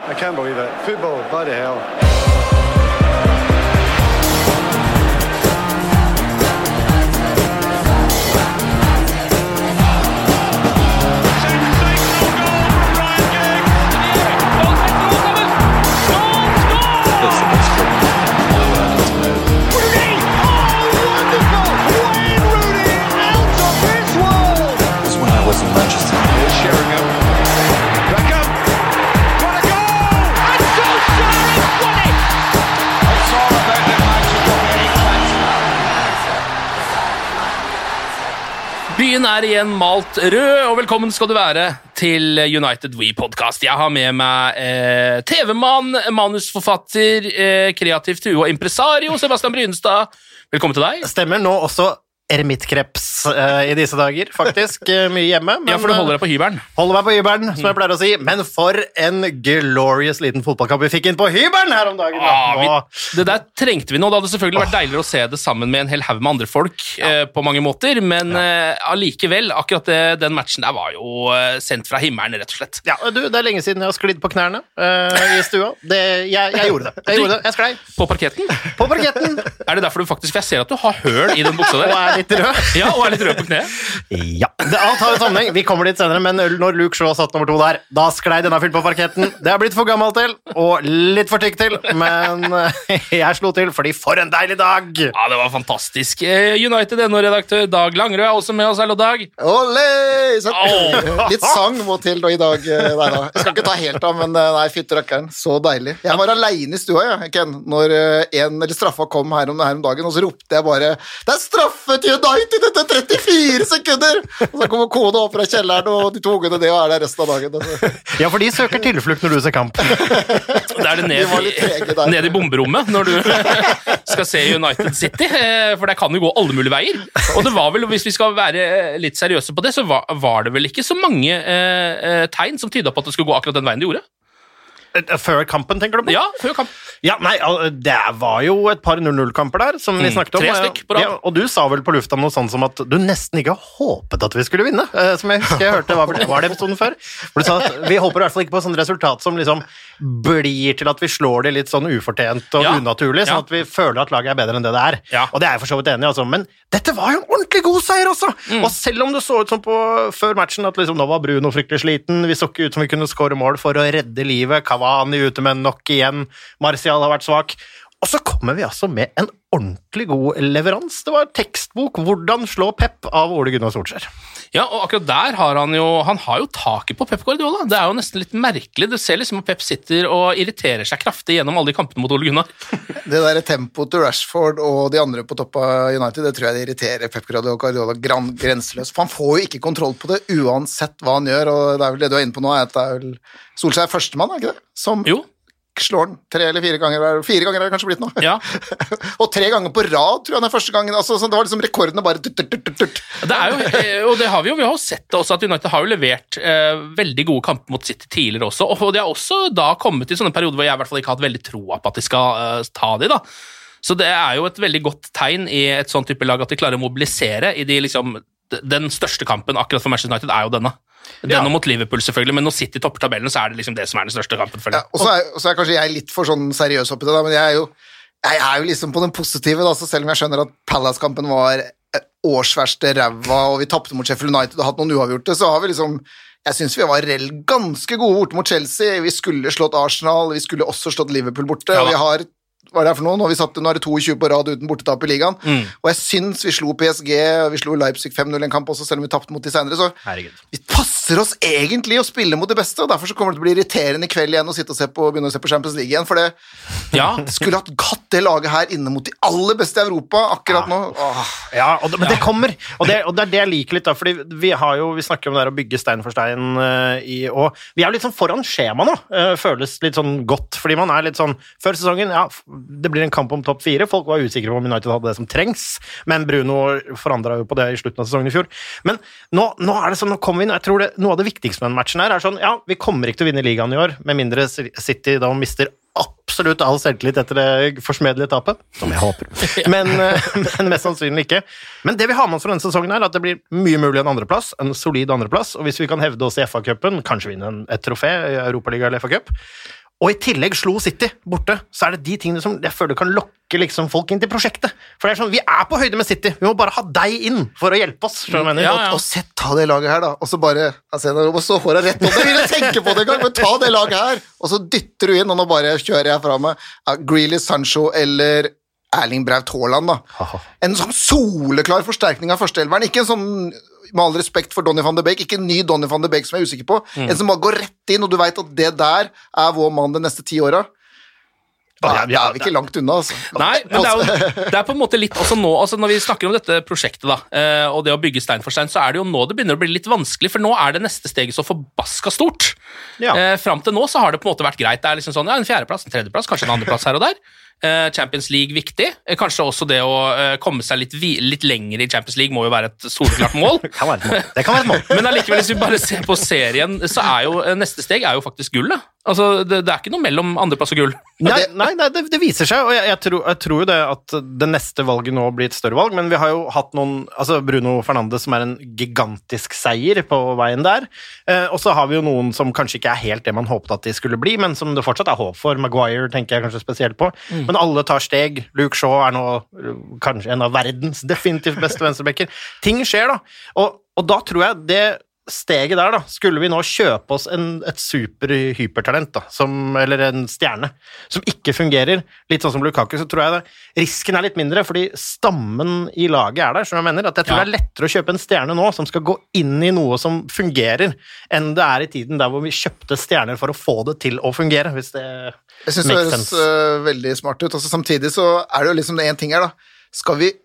I can't believe it. Football, bloody hell. Byen igjen malt rød, og velkommen skal du være til United We Podcast. Jeg har med meg TV-mann, manusforfatter, kreativt hue og impresario, Sebastian Brynestad. Velkommen til deg. Stemmer nå også ermittkreps i disse dager, faktisk. Mye hjemme. Men ja, for du holder deg på hybelen. Holder meg på hybelen, som jeg pleier å si. Men for en glorious liten fotballkamp vi fikk inn på hybelen her om dagen. Det der trengte vi nå. Det hadde selvfølgelig vært deiligere å se det sammen med en hel haug med andre folk på mange måter, men allikevel, akkurat den matchen der var jo sendt fra himmelen, rett og slett. Ja, det er lenge siden jeg har sklidd på knærne i stua. Jeg gjorde det. Jeg sklei. På parketten? På parketten. Er det derfor du faktisk, for jeg ser at du har høl i den buksa der. Og er litt rød. Ja, og er litt rød på kneet. Ja, alt har en sammenheng. Vi kommer dit senere, men når Luke Shaw satt nummer 2 der, da sklei denne fylt på parketten. Det har blitt for gammel til, og litt for tykk til, men jeg slo til, fordi for en deilig dag! Ja, det var fantastisk. United-NO-redaktør Dag Langerød er også med oss. Hallo, Dag. Olé! Litt sang må til da i dag. Nei, da. Jeg skal ikke ta helt av, men nei, fytte rakkeren. Så deilig. Jeg var alene i stua, Ken, når straffa kom her om dagen, og så ropte jeg bare det er straffe til United etter 34 sekunder! Og så kommer kona opp fra kjelleren, og de to ungene det, og er der resten av dagen. Altså. Ja, for de søker tilflukt når du ser kamp. Det er det ned i bomberommet når du skal se United City, for det kan jo gå alle mulige veier. Og det var vel, hvis vi skal være litt seriøse på det, så var det vel ikke så mange tegn som tydet på at det skulle gå akkurat den veien de gjorde. Før kampen, tenker du på? Ja, før kampen. Ja, nei, det var jo et par 0-0-kamper der, som vi snakket om. 3 stykk på rad. Ja, og du sa vel på lufta noe sånn som at du nesten ikke håpet at vi skulle vinne. Som jeg husker jeg hørte, var det episoden før? Hvor du sa at vi håper i hvert fall ikke på sånn resultat som liksom blir til at vi slår det litt sånn ufortjent og unaturlig, sånn at vi føler at laget er bedre enn det det er. Ja. Og det er jeg for så vidt enig i, altså. Men dette var jo en ordentlig god seier også! Og selv om det så ut som før matchen at liksom, nå var Bruno fryktelig sliten, vi så ikke ut som vi kunne skåre mål for å redde livet, Cavani ute med nok igjen, Martial har vært svak, og så kommer vi altså med en ordentlig god leverans. Det var tekstbok Hvordan slå Pep av Ole Gunnar Solskjær. Ja, og akkurat der har han har jo taket på Pep Guardiola. Det er jo nesten litt merkelig. Du ser liksom at Pep sitter og irriterer seg kraftig gjennom alle de kampene mot Ole Gunnar. Det der tempoet til Rashford og de andre på topp av United, det tror jeg det irriterer Pep Guardiola grenseløst. For han får jo ikke kontroll på det uansett hva han gjør, og det er vel det du er inne på nå, at det er vel Solskjær førstemann, er ikke det? Som jo. Slår den 3 eller 4 ganger, 4 ganger er det kanskje blitt nå. Ja. Og 3 ganger på rad, tror jeg den er første gangen. Altså, det var liksom rekordene bare Det er jo, og det har vi har sett det også, at United har jo levert veldig gode kamper mot City tidligere også, og de har også da kommet i sånne perioder hvor jeg i hvert fall ikke har hatt veldig troa på at de skal ta de da. Så det er jo et veldig godt tegn i et sånt type lag at de klarer å mobilisere i de liksom, den største kampen akkurat for Manchester United er jo denne. Den mot Liverpool selvfølgelig, men når City topper tabellen så er det liksom det som er den største kampen. Ja, og så er kanskje jeg litt for sånn seriøs oppi det da, men jeg er jo liksom på den positive da, så selv om jeg skjønner at Palace-kampen var årsverste ræva, og vi tappte mot Sheffield United og hatt noen uavgjorte, så har vi liksom, jeg synes vi var ganske gode borte mot Chelsea, vi skulle slått Arsenal, vi skulle også slått Liverpool borte, og vi har hva er det for noe? Nå er det 22 på rad uten bortetap i ligaen, og jeg synes vi slo PSG, vi slo Leipzig 5-0 en kamp også, selv om vi tappte mot de senere, så vi passer oss egentlig å spille mot det beste, og derfor så kommer det til å bli irriterende i kveld igjen å sitte og begynne å se på Champions League igjen, for det skulle hatt det laget her inne mot de aller beste i Europa akkurat nå. Ja, men det kommer, og det er det jeg liker litt da, fordi vi snakker om det her å bygge stein for stein, og vi er litt sånn foran skjema nå, føles litt sånn godt, fordi man er litt sånn, før sesongen, det blir en kamp om topp 4. Folk var usikre på om United hadde det som trengs, men Bruno forandret jo på det i slutten av sesongen i fjor. Men nå er det sånn, nå kommer vi inn, jeg tror noe av det viktigste med den matchen her er sånn, ja, vi kommer ikke til å vinne ligaen i år, med mindre City da mister absolutt all selvtillit etter det forsmedelige tapet, som jeg håper, men mest sannsynlig ikke. Men det vi har med oss fra denne sesongen er at det blir mye mulig en andreplass, en solid andreplass, og hvis vi kan hevde oss i FA-cupen, kanskje vinne et trofé i Europaliga eller FA-cup, Og i tillegg slo City borte, så det de tingene som jeg føler kan lokke liksom folk inn til prosjektet. For det sånn, vi på høyde med City, vi må bare ha deg inn for å hjelpe oss. Og sett, ta det laget her da, og så bare, og så får jeg rett om det, vil jeg tenke på det en gang, men ta det laget her, og så dytter du inn, og nå bare kjører jeg fra meg Grealish, Sancho eller Erling Braut Haaland da. En sånn soleklar forsterkning av førsteelveren, ikke en sånn med all respekt for Donny van de Beek, ikke en ny Donny van de Beek som jeg usikker på, en som bare går rett inn, og du vet at det der vår mann de neste 10 årene. Da vi ikke langt unna, altså. Nei, men det på en måte litt også nå, altså når vi snakker om dette prosjektet da, og det å bygge stein for stein, så det jo nå det begynner å bli litt vanskelig, for nå det neste steget så forbaska stort. Frem til nå så har det på en måte vært greit, det liksom sånn, en 4. plass, en 3. plass, kanskje en 2. plass her og der. Champions League viktig, kanskje også det å komme seg litt lenger i Champions League må jo være et soleklart mål. Det kan være et mål. Men allikevel, hvis vi bare ser på serien, så jo neste steg jo faktisk gull da. Altså, det ikke noe mellom 2. plass og gull. Nei, det viser seg, og jeg tror jo det at det neste valget nå blir et større valg, men vi har jo hatt noen, altså Bruno Fernandes som en gigantisk seier på veien der, og så har vi jo noen som kanskje ikke helt det man håpet at de skulle bli, men som det fortsatt håp for. Maguire tenker jeg kanskje spesielt på, men alle tar steg. Luke Shaw nå kanskje en av verdens definitivt beste venstrebekker. Ting skjer da, og da tror jeg det steget der da, skulle vi nå kjøpe oss et super-hypertalent da, eller en stjerne, som ikke fungerer, litt sånn som Lukaku, så tror jeg risken litt mindre, fordi stammen i laget der, som jeg mener, at jeg tror det lettere å kjøpe en stjerne nå, som skal gå inn i noe som fungerer, enn det i tiden der hvor vi kjøpte stjerner for å få det til å fungere, hvis det jeg synes det høres veldig smart ut, altså, samtidig så det jo liksom det en ting her da, skal vi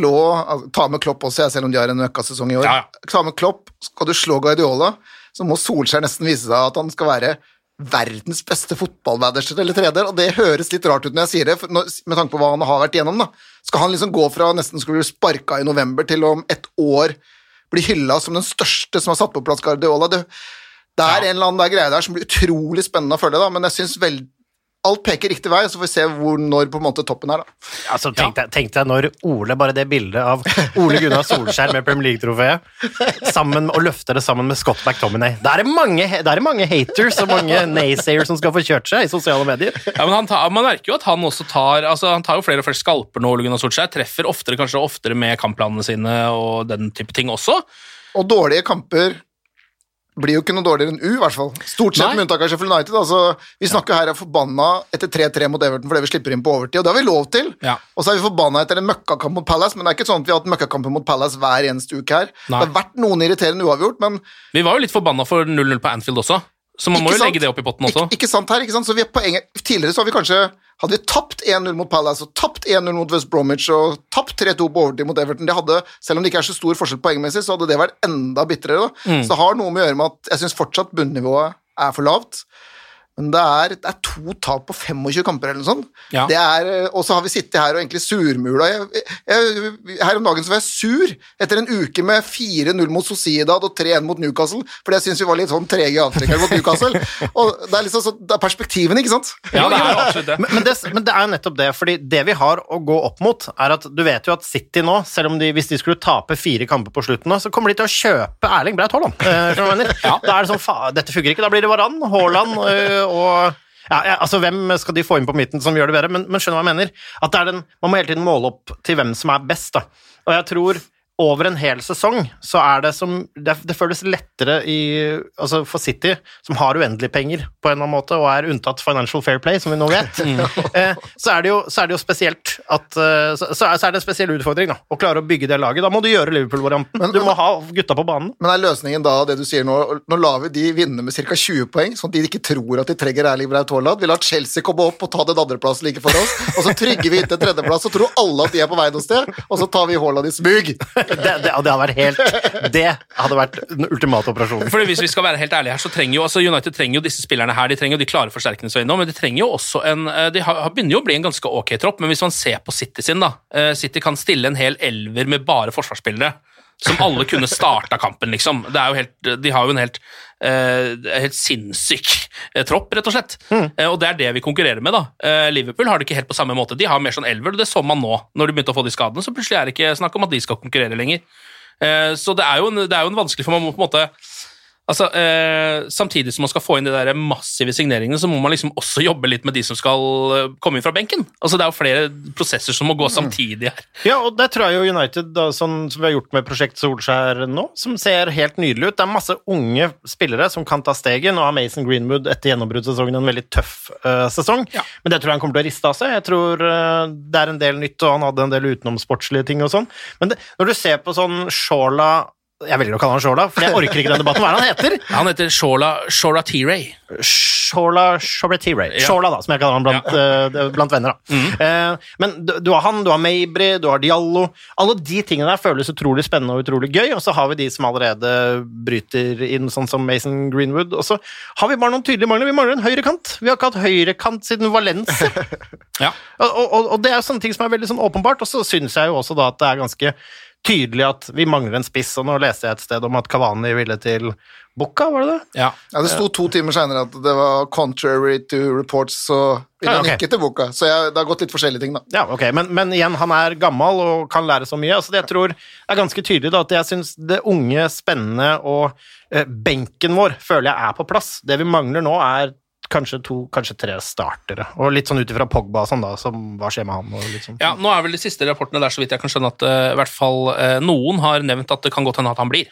ta med Klopp også, selv om de har en møkkasesong i år. Ta med Klopp, skal du slå Guardiola, så må Solskjær nesten vise seg at han skal være verdens beste fotballmanager eller trener, og det høres litt rart ut når jeg sier det, med tanke på hva han har vært igjennom da. Skal han liksom gå fra nesten skulle bli sparket i november til om et år bli hyllet som den største som har satt på plass Guardiola? Det en eller annen greie der som blir utrolig spennende å følge da, men jeg synes alt peker riktig vei, så får vi se når på en måte toppen da. Altså, tenk deg når Ole, bare det bildet av Ole Gunnar Solskjær med Premier League-trofeet, og løfter det sammen med Scott McTominay. Det mange haters og mange naysayers som skal få kjørt seg i sosiale medier. Ja, men man merker jo at han også tar jo flere og flere skalper nå, Ole Gunnar Solskjær, treffer kanskje oftere med kampplanene sine og den type ting også. Og dårlige kamper blir jo ikke noe dårligere enn i hvert fall. Stort sett med unntak av Sheffield United. Altså, vi snakker her forbanna etter 3-3 mot Everton fordi vi slipper inn på overtid, og det har vi lov til. Og så vi forbanna etter en møkkakamp mot Palace, men det ikke sånn at vi har hatt møkkakamper mot Palace hver eneste uke her. Det har vært noen irriterende uavgjort, men vi var jo litt forbanna for 0-0 på Anfield også, så man må jo legge det opp i potten også. Ikke sant her, ikke sant? Så tidligere så har vi kanskje hadde vi tapt 1-0 mot Palace og tapt 1-0 mot West Bromwich og tapt 3-2 på overtid mot Everton, selv om det ikke så stor forskjell poengmessig, så hadde det vært enda bitrere da. Så det har noe med å gjøre med at jeg synes fortsatt bunnivået for lavt, men det er 2 tap på 25 kamper eller noe sånt. Og så har vi sittet her og egentlig surmula. Her om dagen så var jeg sur etter en uke med 4-0 mot Sociedad og 3-1 mot Newcastle, fordi jeg synes vi var litt sånn trege i avtrekkere mot Newcastle. Og det liksom så, det perspektiven, ikke sant? Ja, det absolutt det. Men det jo nettopp det, fordi det vi har å gå opp mot at du vet jo at City nå, selv om hvis de skulle tape 4 kamper på slutten nå, så kommer de til å kjøpe Erling Braut Haaland. Da det sånn, dette fungerer ikke, da blir det Varane, Haaland og altså hvem skal de få inn på midten som gjør det bedre, men skjønner hva jeg mener, at man må hele tiden måle opp til hvem som best da, og jeg tror over en hel sesong, så det det føles lettere altså for City, som har uendelig penger på en eller annen måte, og unntatt financial fair play, som vi nå vet, så det jo spesielt så det en spesiell utfordring da, å klare å bygge det laget. Da må du gjøre Liverpool-varianten, du må ha gutta på banen. Men løsningen da, det du sier nå lar vi de vinne med cirka 20 poeng, sånn at de ikke tror at de trenger Erling Braut Haaland, vi lar Chelsea komme opp og ta den andre plass like for oss, og så trygger vi inn til 3. plass, og tror alle at de på vei noe sted, og så tar vi Haaland i smug. Det hadde vært den ultimate operasjonen. Fordi hvis vi skal være helt ærlige her, så trenger United trenger jo disse spillerne her, de trenger jo de klare forsterkende så innom, men de trenger jo også de begynner jo å bli en ganske ok tropp, men hvis man ser på City sin da, City kan stille en hel elver med bare forsvarsspillere, som alle kunne starta kampen liksom, de har jo en helt sinnssyk tropp rett og slett, og det det vi konkurrerer med da. Liverpool har det ikke helt på samme måte, de har mer sånn elver, og det så man nå, når de begynte å få de skadene, så plutselig det ikke snakk om at de skal konkurrere lenger, så det jo en vanskelig, for man må på en måte Altså, samtidig som man skal få inn de der massive signeringene, så må man liksom også jobbe litt med de som skal komme inn fra benken. Altså, det er jo flere prosesser som må gå samtidig her. Ja, og det tror jeg jo United, da, sånn som vi har gjort med Prosjekt Solskjær nå, som ser helt nydelig ut. Det er masse unge spillere som kan ta stegen, og Mason Greenwood etter gjennombruddssesongen en veldig tøff sesong. Ja. Men det tror jeg han kommer til å riste av seg. Jeg tror det er en del nytt, og han hadde en del utenomsportslige ting og sånn. Men når du ser på sånn Shawla, jeg velger å kalle han Shawla, for jeg orker ikke den debatten. Hva er det han heter? Han heter Shawla T-Ray. Shawla T-Ray. Shawla da, som jeg kaller han blant venner da. Men du har han, du har Mabry, du har Diallo. Alle de tingene der føles utrolig spennende og utrolig gøy, og så har vi de som allerede bryter inn, sånn som Mason Greenwood, og så har vi bare noen tydelige mangler. Vi mangler en høyrekant. Vi har ikke hatt høyrekant siden Valencia. Ja. Og det er sånne ting som er veldig sånn åpenbart, og så synes jeg jo også da at det er ganske tydelig at vi mangler en spiss, og nå leste jeg et sted om at Cavani ville til Boca, var det det? Ja. Ja, det sto 2 timer senere at det var contrary to reports, så ville han ikke til Boca, så det har gått litt forskjellige ting da. Ja, ok, men igjen, han er gammel og kan lære så mye, altså det jeg tror er ganske tydelig da, at jeg synes det unge, spennende og benken vår føler jeg er på plass. Det vi mangler nå er kanskje 2, kanskje 3 startere, og litt sånn utifra Pogba sånn da, som hva skjer med han og litt sånn. Ja, nå er vel de siste rapportene der så vidt jeg kan skjønne at i hvert fall noen har nevnt at det kan godt hende at han blir.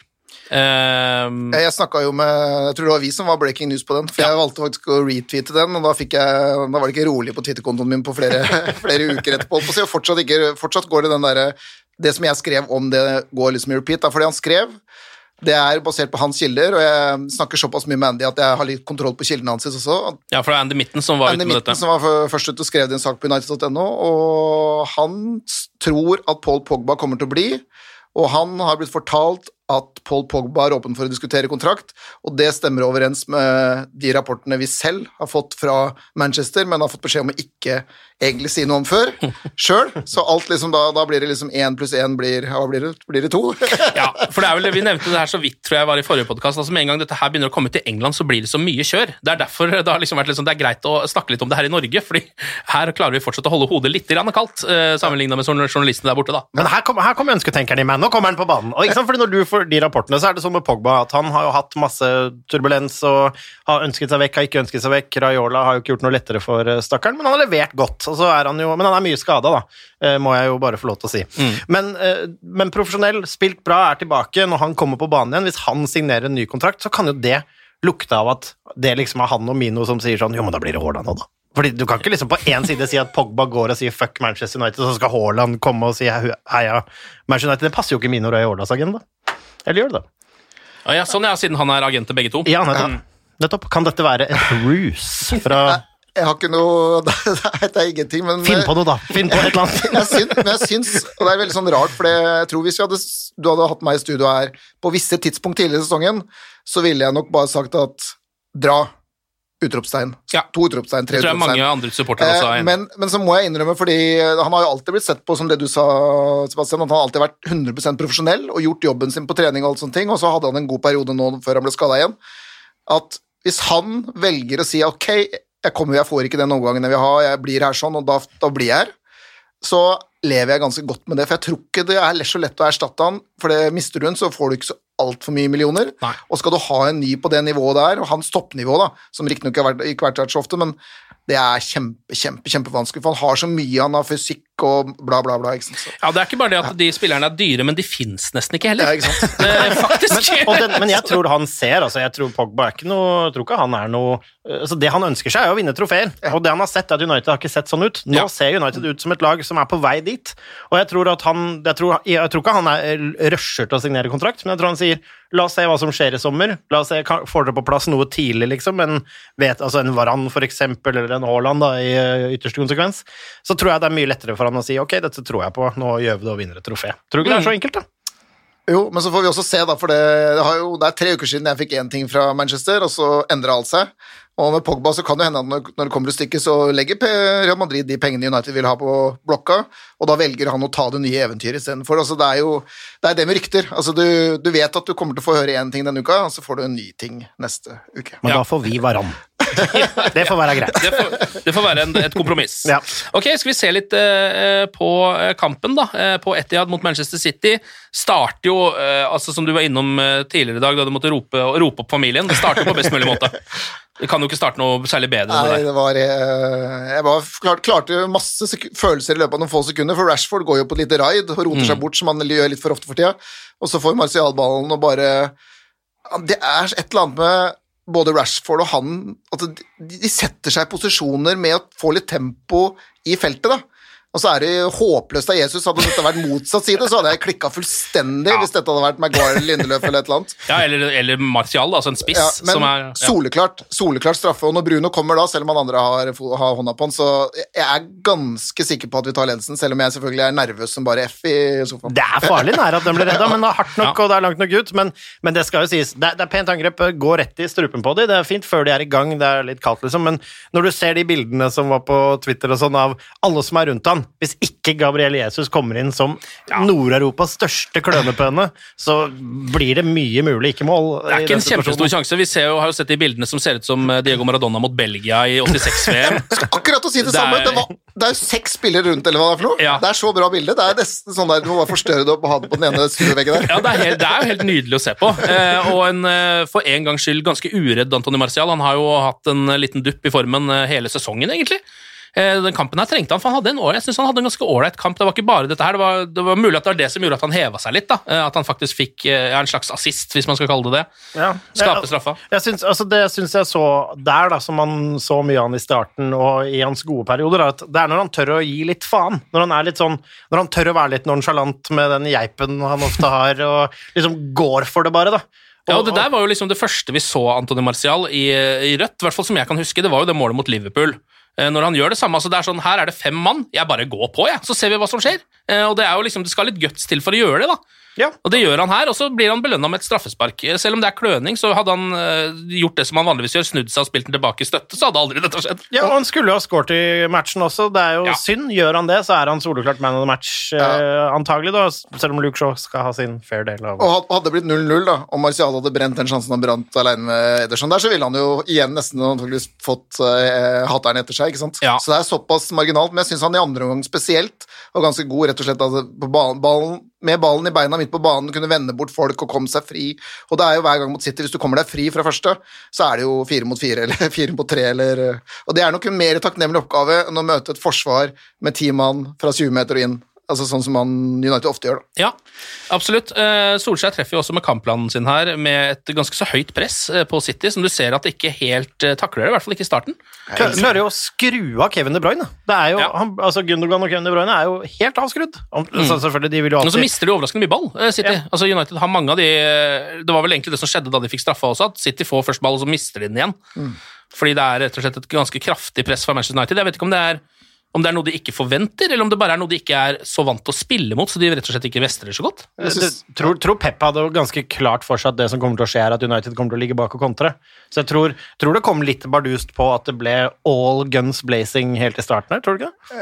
Jeg snakket jo med, jeg tror det var vi som var breaking news på den, for jeg valgte faktisk å retweete den, og da var det ikke rolig på Twitter-kontoen min på flere uker etterpå, og fortsatt går det den der, det som jeg skrev om det går liksom i repeat, da, fordi han skrev, det er basert på hans kilder, og jeg snakker såpass mye med Andy at jeg har litt kontroll på kildene hans også. Ja, for det er Andy Mitten som var ute med dette. Andy Mitten som var først ut og skrev det en sak på United.no, og han tror at Paul Pogba kommer til å bli, og han har blitt fortalt at Paul Pogba er åpen for å diskutere kontrakt, og det stemmer overens med de rapportene vi selv har fått fra Manchester, men har fått beskjed om å ikke egentlig si noe om før, selv, så alt liksom da blir det liksom 1 + 1 blir det 2? Ja, for det er vel det vi nevnte det her så vidt, tror jeg var i forrige podcast, altså med en gang dette her begynner å komme til England, så blir det så mye kjør. Det er derfor det har liksom vært liksom, det er greit å snakke litt om det her i Norge, fordi her klarer vi fortsatt å holde hodet litt kaldt, sammenlignet med journalistene der borte da. Men her kommer ønsketenkeren i meg, nå kommer han på banen, og ikke sant, fordi når du får de rapportene, så er det sånn med Pogba, at han har jo hatt masse turbulens, og har ønsket seg vekk, har ikke ønsket seg vekk, Raiola har jo ikke gjort noe lettere for stakkeren, men han har levert godt, og så er han jo, men han er mye skadet da, må jeg jo bare få lov til å si. Men profesjonell, spilt bra, er tilbake, når han kommer på banen igjen, hvis han signerer en ny kontrakt, så kan jo det lukte av at det liksom er han og Mino som sier sånn, jo, men da blir det Haaland nå da. Fordi du kan ikke liksom på en side si at Pogba går og sier fuck Manchester United, så skal Haaland komme og si heia Manchester United. Det passer jo ikke Mino Raiolas agenda. Eller gjør det da? Ja, sånn siden han er agent til begge to. Ja, nettopp. Kan dette være et ruse fra... Jeg har ikke noe, det er ingenting, men... Finn på noe da, finn på et eller annet. Men jeg syns, og det er veldig sånn rart, for jeg tror hvis du hadde hatt meg i studio her på visse tidspunkt tidligere i sesongen, så ville jeg nok bare sagt at dra, utropstegn, 2 utropstegn, 3 utropstegn. Det tror jeg mange andre supportere også er. Men så må jeg innrømme, fordi han har jo alltid blitt sett på som det du sa, Sebastian, at han har alltid vært 100% profesjonell og gjort jobben sin på trening og alt sånne ting, og så hadde han en god periode nå før han ble skadet igjen, at hvis han velger å si, ok, jeg får ikke den omgangen jeg vil ha, jeg blir her sånn, og da blir jeg her, så lever jeg ganske godt med det, for jeg tror ikke det er så lett å erstatte han, for det mister du en, så får du ikke så alt for mye millioner, og skal du ha en ny på det nivået der, og hans toppnivå da, som riktignok ikke har vært så ofte, men det er kjempevanskelig, for han har så mye, han har fysikk og bla bla bla, ikke sant? Så. Ja, det er ikke bare det at de spillerne er dyre, men de finnes nesten ikke heller. Ja, ikke sant? Faktisk. Men jeg tror han ser, altså jeg tror Pogba er ikke noe, jeg tror ikke han er noe, altså det han ønsker seg er å vinne trofeer, og det han har sett er at United har ikke sett sånn ut. Nå ser United ut som et lag som er på vei dit, og jeg tror ikke han er rusher til å signere kontrakt, men jeg tror han sier, la oss se hva som skjer i sommer, la oss se, får dere på plass noe tidlig liksom, altså en Varane for eksempel, eller en Haaland da, i ytterste konsekvens, så tror jeg det er mye lettere for han å si, ok, dette tror jeg på, nå gjør vi det og vinner et trofé. Tror du ikke det er så enkelt da? Jo, men så får vi også se da, for det er 3 uker siden jeg fikk en ting fra Manchester, og så endrer alt seg. Og med Pogba så kan det hende at når det kommer til stykket, så legger Real Madrid de pengene United vil ha på blokka, og da velger han å ta det nye eventyret i stedet for. Altså, det er det med rykter. Altså, du vet at du kommer til å få høre en ting denne uka, og så får du en ny ting neste uke. Men da får vi Varane. Det får være greit. Det får være et kompromiss. Ja. Ok, skal vi se litt på kampen da, på Etihad mot Manchester City. Starter jo, altså som du var innom tidligere i dag, da du måtte rope opp familien, det starter på best mulig måte. Det kan jo ikke starte noe særlig bedre enn det der. Nei, det var, jeg klarte masse følelser i løpet av noen få sekunder, for Rashford går jo på et lite raid og roter seg bort, som han gjør litt for ofte for tida, og så får Martial ballen og bare, det er et eller annet med både Rashford og han, at de setter seg i posisjoner med å få litt tempo i feltet da. Og så er det håpløst av Jesus. Hadde dette vært motsatt side, så hadde jeg klikket fullstendig hvis dette hadde vært Maguire, Lindeløf eller et eller annet. Ja, eller Martial, altså en spiss. Ja, men som er, soleklart straffe, og når Bruno kommer da, selv om han andre har hånda på han, så jeg er ganske sikker på at vi tar ledelsen, selv om jeg selvfølgelig er nervøs som bare F i sofaen. Det er farlig nære at den blir redda, men det er hardt nok, og det er langt nok ut, men det skal jo sies, det er pent angrep, gå rett i strupen på dem, det er fint før de er i gang, det er litt kaldt liksom, men når du ser de bildene som var på Twitter og sånn, av alle som er rundt han, hvis ikke Gabriel Jesus kommer inn som Nord-Europas største klønepøne, så blir det mye mulig ikke mål. Det er ikke en kjempestor sjanse. Vi har jo sett de bildene som ser ut som Diego Maradona mot Belgia i 86-VM. Skal akkurat å si det samme. Det er jo 6 spillere rundt, eller hva det er for noe. Ja. Det er så bra bilde. Det er nesten sånn der, du må bare forstørre det og ha det på den ene studioveggen der. Ja, det er jo helt nydelig å se på. Og for en gangs skyld ganske uredd Anthony Martial. Han har jo hatt en liten dupp i formen hele sesongen, egentlig. Den kampen her trengte han, for jeg synes han hadde en ganske ålreit kamp. Det var ikke bare dette her, det var mulig at det var det som gjorde at han hevet seg litt da. At han faktisk fikk en slags assist, hvis man skal kalle det. Ja. Skape straffa. Det synes jeg så der da, som man så mye av han i starten og i hans gode perioder, at det er når han tør å gi litt faen, når han er litt sånn, når han tør å være litt nonchalant med den geipen han ofte har, og liksom går for det bare da. Ja, og det der var jo liksom det første vi så Anthony Martial i rødt, i hvert fall som jeg kan huske, det var jo det målet mot Liverpool. Når han gjør det samme, altså det er sånn, her er det 5 mann, jeg bare går på, så ser vi hva som skjer. Og det er jo liksom, det skal litt guts til for å gjøre det da. Ja. Og det gjør han her, og så blir han belønnet med et straffespark. Selv om det er kløning, så hadde han gjort det som han vanligvis gjør, snudd seg og spilt den tilbake i støtte, så hadde aldri dette skjedd. Ja, og han skulle jo ha skåret i matchen også, det er jo synd. Gjør han det, så er han soleklart man of the match antagelig da, selv om Luke Shaw skal ha sin fair del av. Og hadde det blitt 0-0 da, om Martial hadde brent den sjansen han brant alene med Ederson der, så ville han jo igjen nesten antageligvis fått hateren etter seg, ikke sant? Ja. Så det er såpass marginalt, men jeg synes han i andre omgang spesielt var ganske god, rett og slett, altså, på med ballen i beina midt på banen, kunne vende bort folk og komme seg fri, og det er jo hver gang mot City, hvis du kommer deg fri fra første, så er det jo 4 mot 4, eller 4 mot 3, og det er nok en mer takknemlig oppgave enn å møte et forsvar med 10 mann fra 20 meter og inn, altså sånn som United ofte gjør da. Ja, absolutt. Solskjær treffer jo også med kampplanen sin her, med et ganske så høyt press på City, som du ser at det ikke helt takler det, i hvert fall ikke i starten. Klarer jo å skru av Kevin De Bruyne. Det er jo, altså Gundogan og Kevin De Bruyne er jo helt avskrudd. Så selvfølgelig, de vil jo alltid... Og så mister de overraskende mye ball, City. Ja. Altså United har mange av de... Det var vel egentlig det som skjedde da de fikk straffa også, at City får først ball, og så mister de den igjen. Fordi det er rett og slett et ganske kraftig press fra Manchester United. Jeg vet ikke om det er noe de ikke forventer, eller om det bare er noe de ikke er så vant til å spille mot, så de rett og slett ikke vestrer så godt. Tror Pep hadde ganske klart for seg at det som kommer til å skje er at United kommer til å ligge bak og kontre. Så jeg tror det kom litt bardust på at det ble all guns blazing helt i starten her, tror du ikke?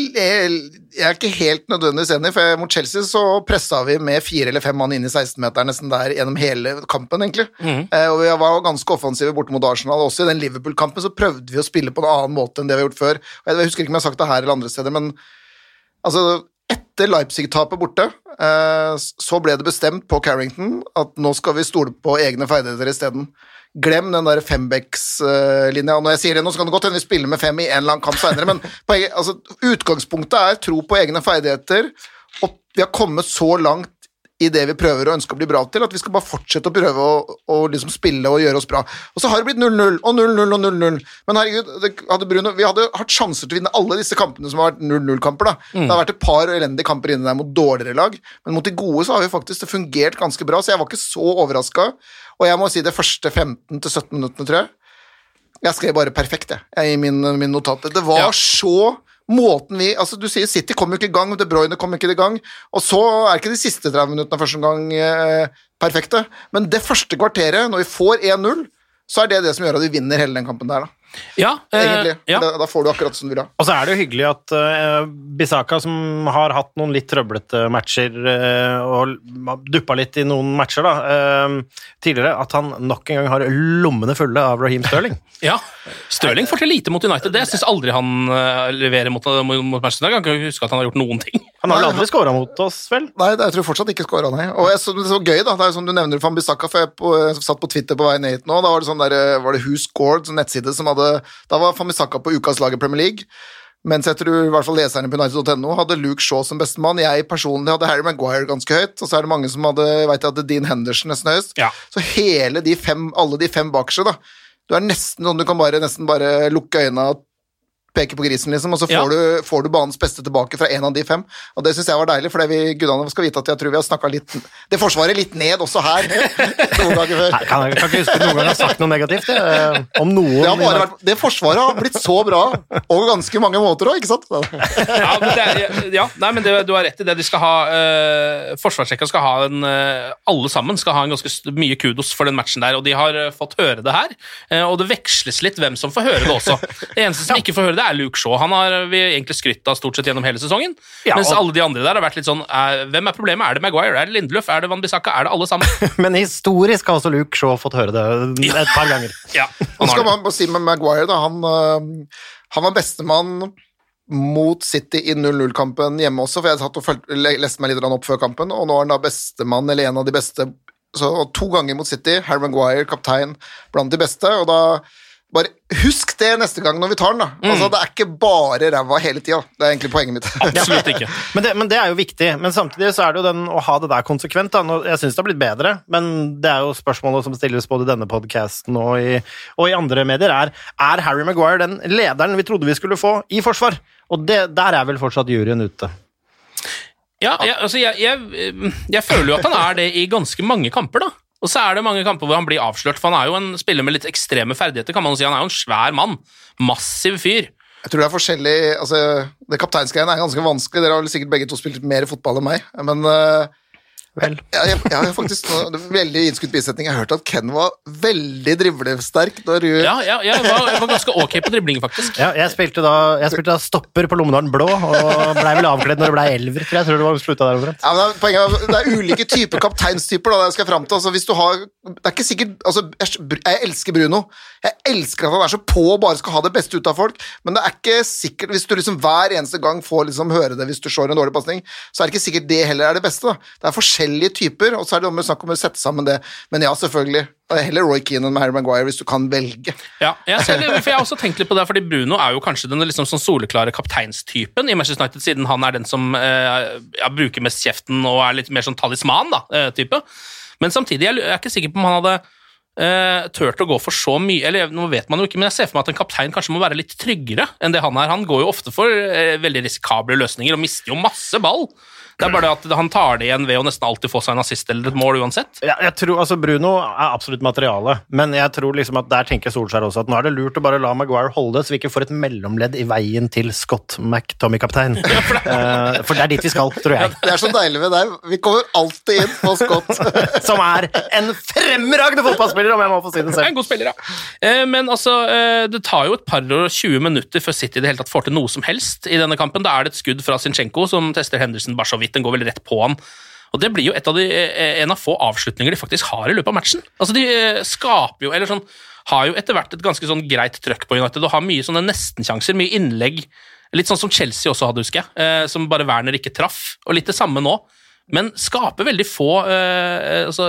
Jeg er ikke helt nødvendigvis enig, for mot Chelsea så presset vi med 4 eller 5 mann inn i 16-meteren nesten der gjennom hele kampen, egentlig. Og vi var ganske offensive borte mot Arsenal, også i den Liverpool-kampen så prøvde vi å spille på en annen måte enn det vi har gjort før. Og jeg husker ikke om jeg har sagt det her eller andre steder, men altså, etter Leipzig-tapet borte, så ble det bestemt på Carrington at nå skal vi stole på egne ferdigheter i stedet. Glem den der 5-backs-linja, og når jeg sier det nå, så kan det godt hende vi spiller med 5 i en eller annen kamp senere, men altså, utgangspunktet er tro på egne ferdigheter, og vi har kommet så langt i det vi prøver å ønske å bli bra til, at vi skal bare fortsette å prøve å liksom spille og gjøre oss bra. Og så har det blitt 0-0, og 0-0, og 0-0. Men herregud, vi hadde hatt sjanser til å vinne alle disse kampene som har vært 0-0-kamper da. Det har vært et par elendige kamper inne der mot dårligere lag, men mot de gode så har vi faktisk det fungert ganske bra, så jeg var ikke så overrasket. Og jeg må si det første 15-17 minuttene, tror jeg. Jeg skrev bare perfekt, i min notat. Det var så... Måten vi, altså du sier City kom jo ikke i gang, De Bruyne kom ikke i gang, og så er ikke de siste 30 minuttene første gang perfekte, men det første kvarteret, når vi får 1-0, så er det som gjør at vi vinner hele den kampen der da. Ja, egentlig. ja. Da får du akkurat som du vil ha. Og så er det jo hyggelig at Bissaka, som har hatt noen litt trøblete matcher og duppa litt i noen matcher da, tidligere, at han nok en gang har lommene fulle av Raheem Sterling. Ja, Sterling får til lite mot United. Det synes aldri han leverer mot Manchester United. Jeg kan ikke huske at han har gjort noen ting. Han har vel aldri skåret mot oss, vel? Nei, jeg tror fortsatt ikke skåret han, nei. Og det er så gøy da, det er som du nevner Van Bissaka, for jeg satt på Twitter på vei ned hit nå, da var det sånn der, var det Who Scored, sånn nettside som hadde, da var Van Bissaka på ukas lag i Premier League, mens jeg tror i hvert fall leserne på United.no hadde Luke Shaw som bestemann, jeg personlig hadde Harry Maguire ganske høyt, og så er det mange som hadde, vet jeg, hadde Dean Henderson nesten høyest, Ja. så alle de fem bakerste da, du er nesten sånn, du kan nesten bare lukke øynene og peke på grisen liksom, og så får du banens beste tilbake fra en av de fem, og det synes jeg var deilig, for gudene skal vite at jeg tror vi har snakket litt, det forsvaret litt ned også her, noen dager før. Kan ikke huske noen gang har sagt noe negativt, om noen. Det forsvaret har blitt så bra, og ganske mange måter også, ikke sant? Nei, men du har rett i det, de skal ha, forsvarsrekka skal ha alle sammen skal ha en ganske mye kudos for den matchen der, og de har fått høre det her, og det veksles litt hvem som får høre det også. Det eneste som ikke får høre det er Luke Shaw. Han har vi egentlig skrytt av stort sett gjennom hele sesongen, mens alle de andre der har vært litt sånn, hvem er problemet? Er det Maguire? Er det Lindelöf? Er det Van Bissaka? Er det alle sammen? Men historisk har også Luke Shaw fått høre det et par ganger. Ja, Nå skal man bare si med Maguire da, han var bestemann mot City i 0-0-kampen hjemme også, for jeg satt og leste meg litt opp før kampen, og nå er han da bestemann, eller en av de beste, så 2 ganger mot City, Harry Maguire, kaptein, blant de beste, og da bare husk det neste gang når vi tar den da. Altså, det er ikke bare ræva hele tiden. Det er egentlig poenget mitt. Absolutt ikke. Men det er jo viktig. Men samtidig så er det jo den å ha det der konsekvent. Da. Jeg synes det har blitt bedre, men det er jo spørsmålet som stilles både i denne podcasten og i andre medier, er Harry Maguire den lederen vi trodde vi skulle få i forsvar? Og der er vel fortsatt juryen ute. Ja, altså jeg føler jo at han er det i ganske mange kamper da. Og så er det mange kamper hvor han blir avslørt, for han er jo en spiller med litt ekstreme ferdigheter, kan man si. Han er jo en svær mann, massiv fyr. Jeg tror det er forskjellig, altså, det kapteinsgreiene er ganske vanskelig, dere har vel sikkert begge to spilt mer fotball enn meg, men Vel. Jeg har faktisk veldig innskutt bisetning. Jeg har hørt at Ken var veldig driblesterk. Jeg var ganske ok på dribling, faktisk. Ja, jeg spilte da stopper på Lommedalen Blå, og ble vel avkledd når det ble elver, for jeg tror det var sluttet der overrett. Ja, men poenget er, det er ulike typer kapteinstyper, da, det skal jeg frem til. Altså, hvis du har, det er ikke sikkert, altså, jeg elsker Bruno. Jeg elsker at han er så på og bare skal ha det beste ut av folk, men det er ikke sikkert, hvis du liksom hver eneste gang får liksom høre det hvis du slår en dårlig passning, så er det ikke sikkert det heller er det beste, da. Det er forskjellige typer, og så er det om å snakke om å sette sammen det, men ja, selvfølgelig, heller Roy Keane enn Harry Maguire hvis du kan velge. Ja, for jeg har også tenkt litt på det, fordi Bruno er jo kanskje den liksom sånn soleklare kapteinstypen i Manchester United, siden han er den som bruker mest kjeften og er litt mer sånn talisman da, type. Men samtidig, jeg er ikke sikker på om han hadde tørt å gå for så mye, eller nå vet man jo ikke, men jeg ser for meg at en kaptein kanskje må være litt tryggere enn det han er. Han går jo ofte for veldig risikable løsninger og mister jo masse ball. Det er bare det at han tar det igjen ved å nesten alltid få seg en assist eller et mål uansett. Ja, jeg tror, altså Bruno er absolutt materiale, men jeg tror liksom at der tenker Solskjær også at nå er det lurt å bare la Maguire holde det, så vi ikke får et mellomledd i veien til Scott McTominay-kaptein. For det er dit vi skal, tror jeg. Det er så deilig ved deg. Vi kommer alltid inn på Scott. Som er en fremragende fotballspiller, om jeg må få si det selv. En god spiller, ja. Men altså, det tar jo et par og 20 minutter før City i det hele tatt får til noe som helst i denne kampen. Da er det et skudd fra Zinchenko som tester Henderson bare så vidt. Den går veldig rett på han. Og det blir jo en av få avslutninger de faktisk har i løpet av matchen. Altså de skaper jo, eller sånn, har jo etter hvert et ganske sånn greit trøkk på United, og har mye sånne nestenkjanser, mye innlegg, litt sånn som Chelsea også hadde, husker jeg, som bare Werner ikke traff, og litt det samme nå. Men skaper veldig få, altså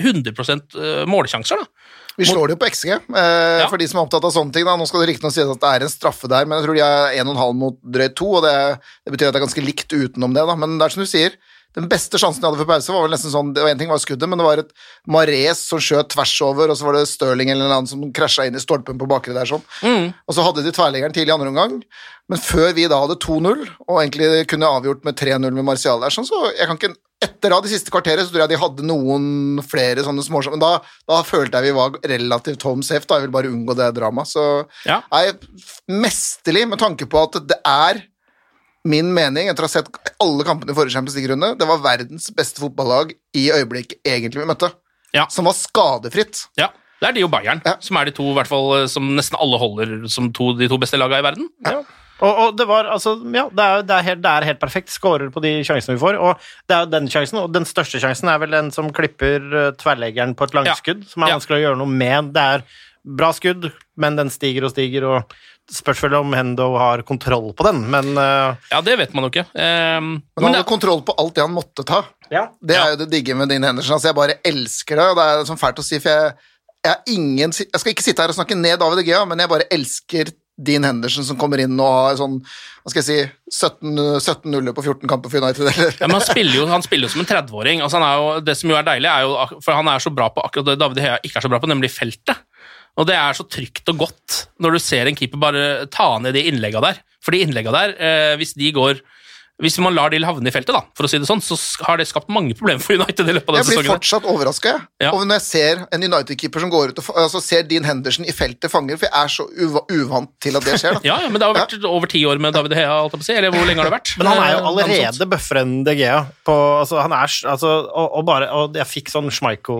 100% målsjanser da. Vi slår det jo på XG, for de som er opptatt av sånne ting. Da. Nå skal det riktig si at det er en straffe der, men jeg tror de er 1,5 mot drøyt 2, og det betyr at det er ganske likt utenom det. Da. Men det er som du sier, den beste sjansen de hadde for pause var vel nesten sånn, det var en ting var skuddet, men det var et Mahrez som skjøt tvers over, og så var det Sterling eller noe annet som krasjet inn i stolpen på bakre der sånn. Og så hadde de tverleggeren tidlig i andre omgang, men før vi da hadde 2-0, og egentlig kunne avgjort med 3-0 med Martial der, sånn, så jeg kan ikke, etter av de siste kvarteret, så tror jeg de hadde noen flere sånne små, men da følte jeg vi var relativt home safe, da jeg vil bare unngå det drama, så jeg mesterlig med tanke på at det er min mening, etter å ha sett alle kampene i forrige Champions League-runde, det var verdens beste fotballag i øyeblikket egentlig vi møtte, som var skadefritt. Ja. Det er de og Bayern, som er de to, i hvert fall, som nesten alle holder som de to beste lagene i verden. Ja. Og det var, altså, ja, det er helt perfekt, skårer på de sjansene vi får, og det er jo den sjansen, og den største sjansen er vel den som klipper tverrleggeren på et langskudd, som er vanskelig å gjøre noe med. Det er bra skudd, men den stiger, og spørs vel om Hendo har kontroll på den, men... Ja, det vet man jo ikke. Men han hadde kontroll på alt det han måtte ta. Ja. Det er jo det digge med Dean Henderson, altså jeg bare elsker det, og det er sånn fælt å si, for jeg skal ikke sitte her og snakke ned David De Gea, men jeg bare elsker Dean Henderson som kommer inn og har sånn, hva skal jeg si, 17-0 på 14 kamper for United, eller? Ja, men han spiller jo som en 30-åring. Altså, det som jo er deilig, er jo, for han er så bra på akkurat det David De Gea ikke er så bra på, nemlig feltet. Og det er så trygt og godt når du ser en keeper bare ta ned de innleggene der. For de innleggene der, hvis man lar de havne i feltet, da, for å si det sånn, så har det skapt mange problemer for United i løpet av den sesongen. Jeg blir fortsatt overrasket, og når jeg ser en United-keeper som går ut og ser Dean Henderson i feltet fanger, for jeg er så uvant til at det skjer. Da. Ja, men det har vært over 10 år med David De Gea, eller hvor lenge har det vært? Men han er jo allerede bøfferen De Gea, han er, og jeg fikk sånn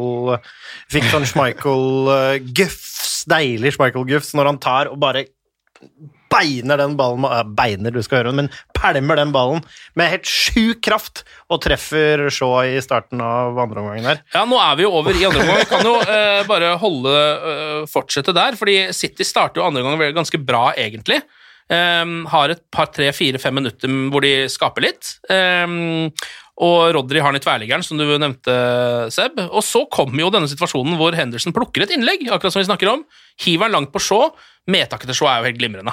Schmeichel-gufs, deilig Schmeichel-gufs, når han tar og bare beiner den ballen, men pælmer den ballen med helt sjuk kraft og treffer Shaw i starten av andre omgangen der. Ja, nå er vi jo over i andre omgang. Vi kan jo bare fortsette der, fordi City starter jo andre omgang ganske bra egentlig. Har et par, 3, 4, 5 minutter hvor de skaper litt. Og Rodri har den i tverrliggeren, som du nevnte, Seb. Og så kommer jo denne situasjonen hvor Henderson plukker et innlegg, akkurat som vi snakker om. Hiver den langt på Shaw. Medtaket til Shaw er jo helt glimrende.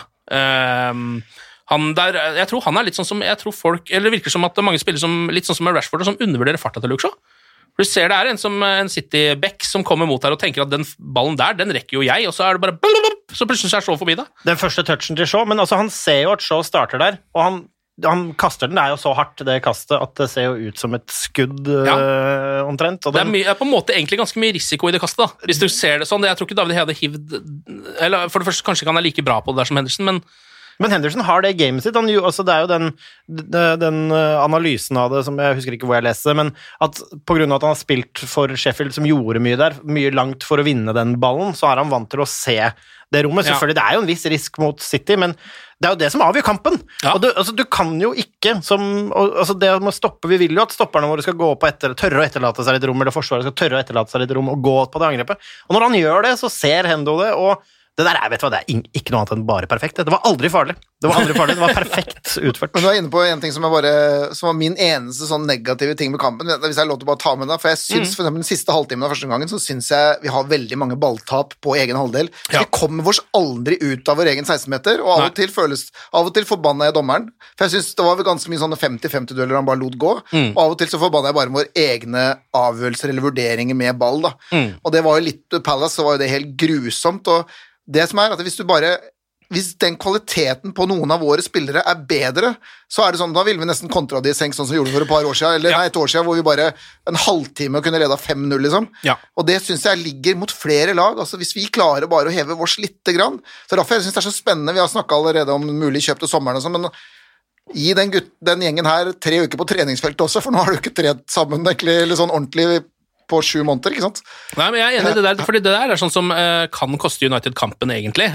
Jeg tror han er litt sånn som eller det virker som at mange spiller som, litt sånn som med Rashford, som undervurderer farta til Luke Shaw. Du ser det er en City-back som kommer mot her og tenker at den ballen der, den rekker jo jeg, og så er det bare så plutselig er Shaw forbi det. Den første touchen til Shaw, men altså han ser jo at Shaw starter der, og han kaster den, det er jo så hardt det kastet at det ser jo ut som et skudd omtrent. Og det er på en måte egentlig ganske mye risiko i det kastet da, hvis du ser det sånn. Jeg tror ikke David hadde hivd, eller for det første kanskje ikke han er like bra på det der som Henderson, men Henderson har det i gamet sitt. Det er jo den analysen av det som jeg husker ikke hvor jeg leste, men at på grunn av at han har spilt for Sheffield som gjorde mye der, mye langt for å vinne den ballen, så er han vant til å se det rommet. Selvfølgelig, det er jo en viss risk mot City, men det er jo det som avgjør kampen. Ja. Og du kan jo ikke det med å stoppe, vi vil jo at stopperne våre skal gå på tørre å etterlate seg litt rom, eller forsvaret skal tørre å etterlate seg litt rom og gå på det angrepet. Og når han gjør det, så ser Hendo det, og det der vet du hva, det er ikke noe annet enn bare perfekt. Det var aldri farlig. Det var perfekt utført. Men du er inne på en ting som var min eneste sånn negative ting med kampen, hvis jeg har lov til å bare ta med det, for jeg synes for eksempel den siste halvtimen av første gangen, så synes jeg vi har veldig mange balltap på egen halvdel. Vi kommer oss aldri ut av vår egen 16-meter, og av og til forbannet jeg dommeren, for jeg synes det var ganske mye sånne 50-50-dueller han bare lot gå, og av og til så forbannet jeg bare våre egne avgjørelser eller vurderinger med ball da. Og det var jo litt Palace, så var jo det helt grusomt, og det som er at hvis den kvaliteten på noen av våre spillere er bedre, så er det sånn, da ville vi nesten kontra de i seng sånn som vi gjorde for et par år siden, eller et år siden, hvor vi bare en halvtime kunne lede 5-0 liksom. Ja. Og det synes jeg ligger mot flere lag, altså hvis vi klarer bare å heve vårs litt grann, så derfor jeg synes det er så spennende, vi har snakket allerede om mulig kjøp til sommeren og sånn, men gi den gjengen her 3 uker på treningsfeltet også, for nå har du ikke trent sammen egentlig, eller sånn ordentlig på 7 måneder, ikke sant? Nei, men jeg er enig i det der, fordi det der er sånn som kan koste United kampen egentlig.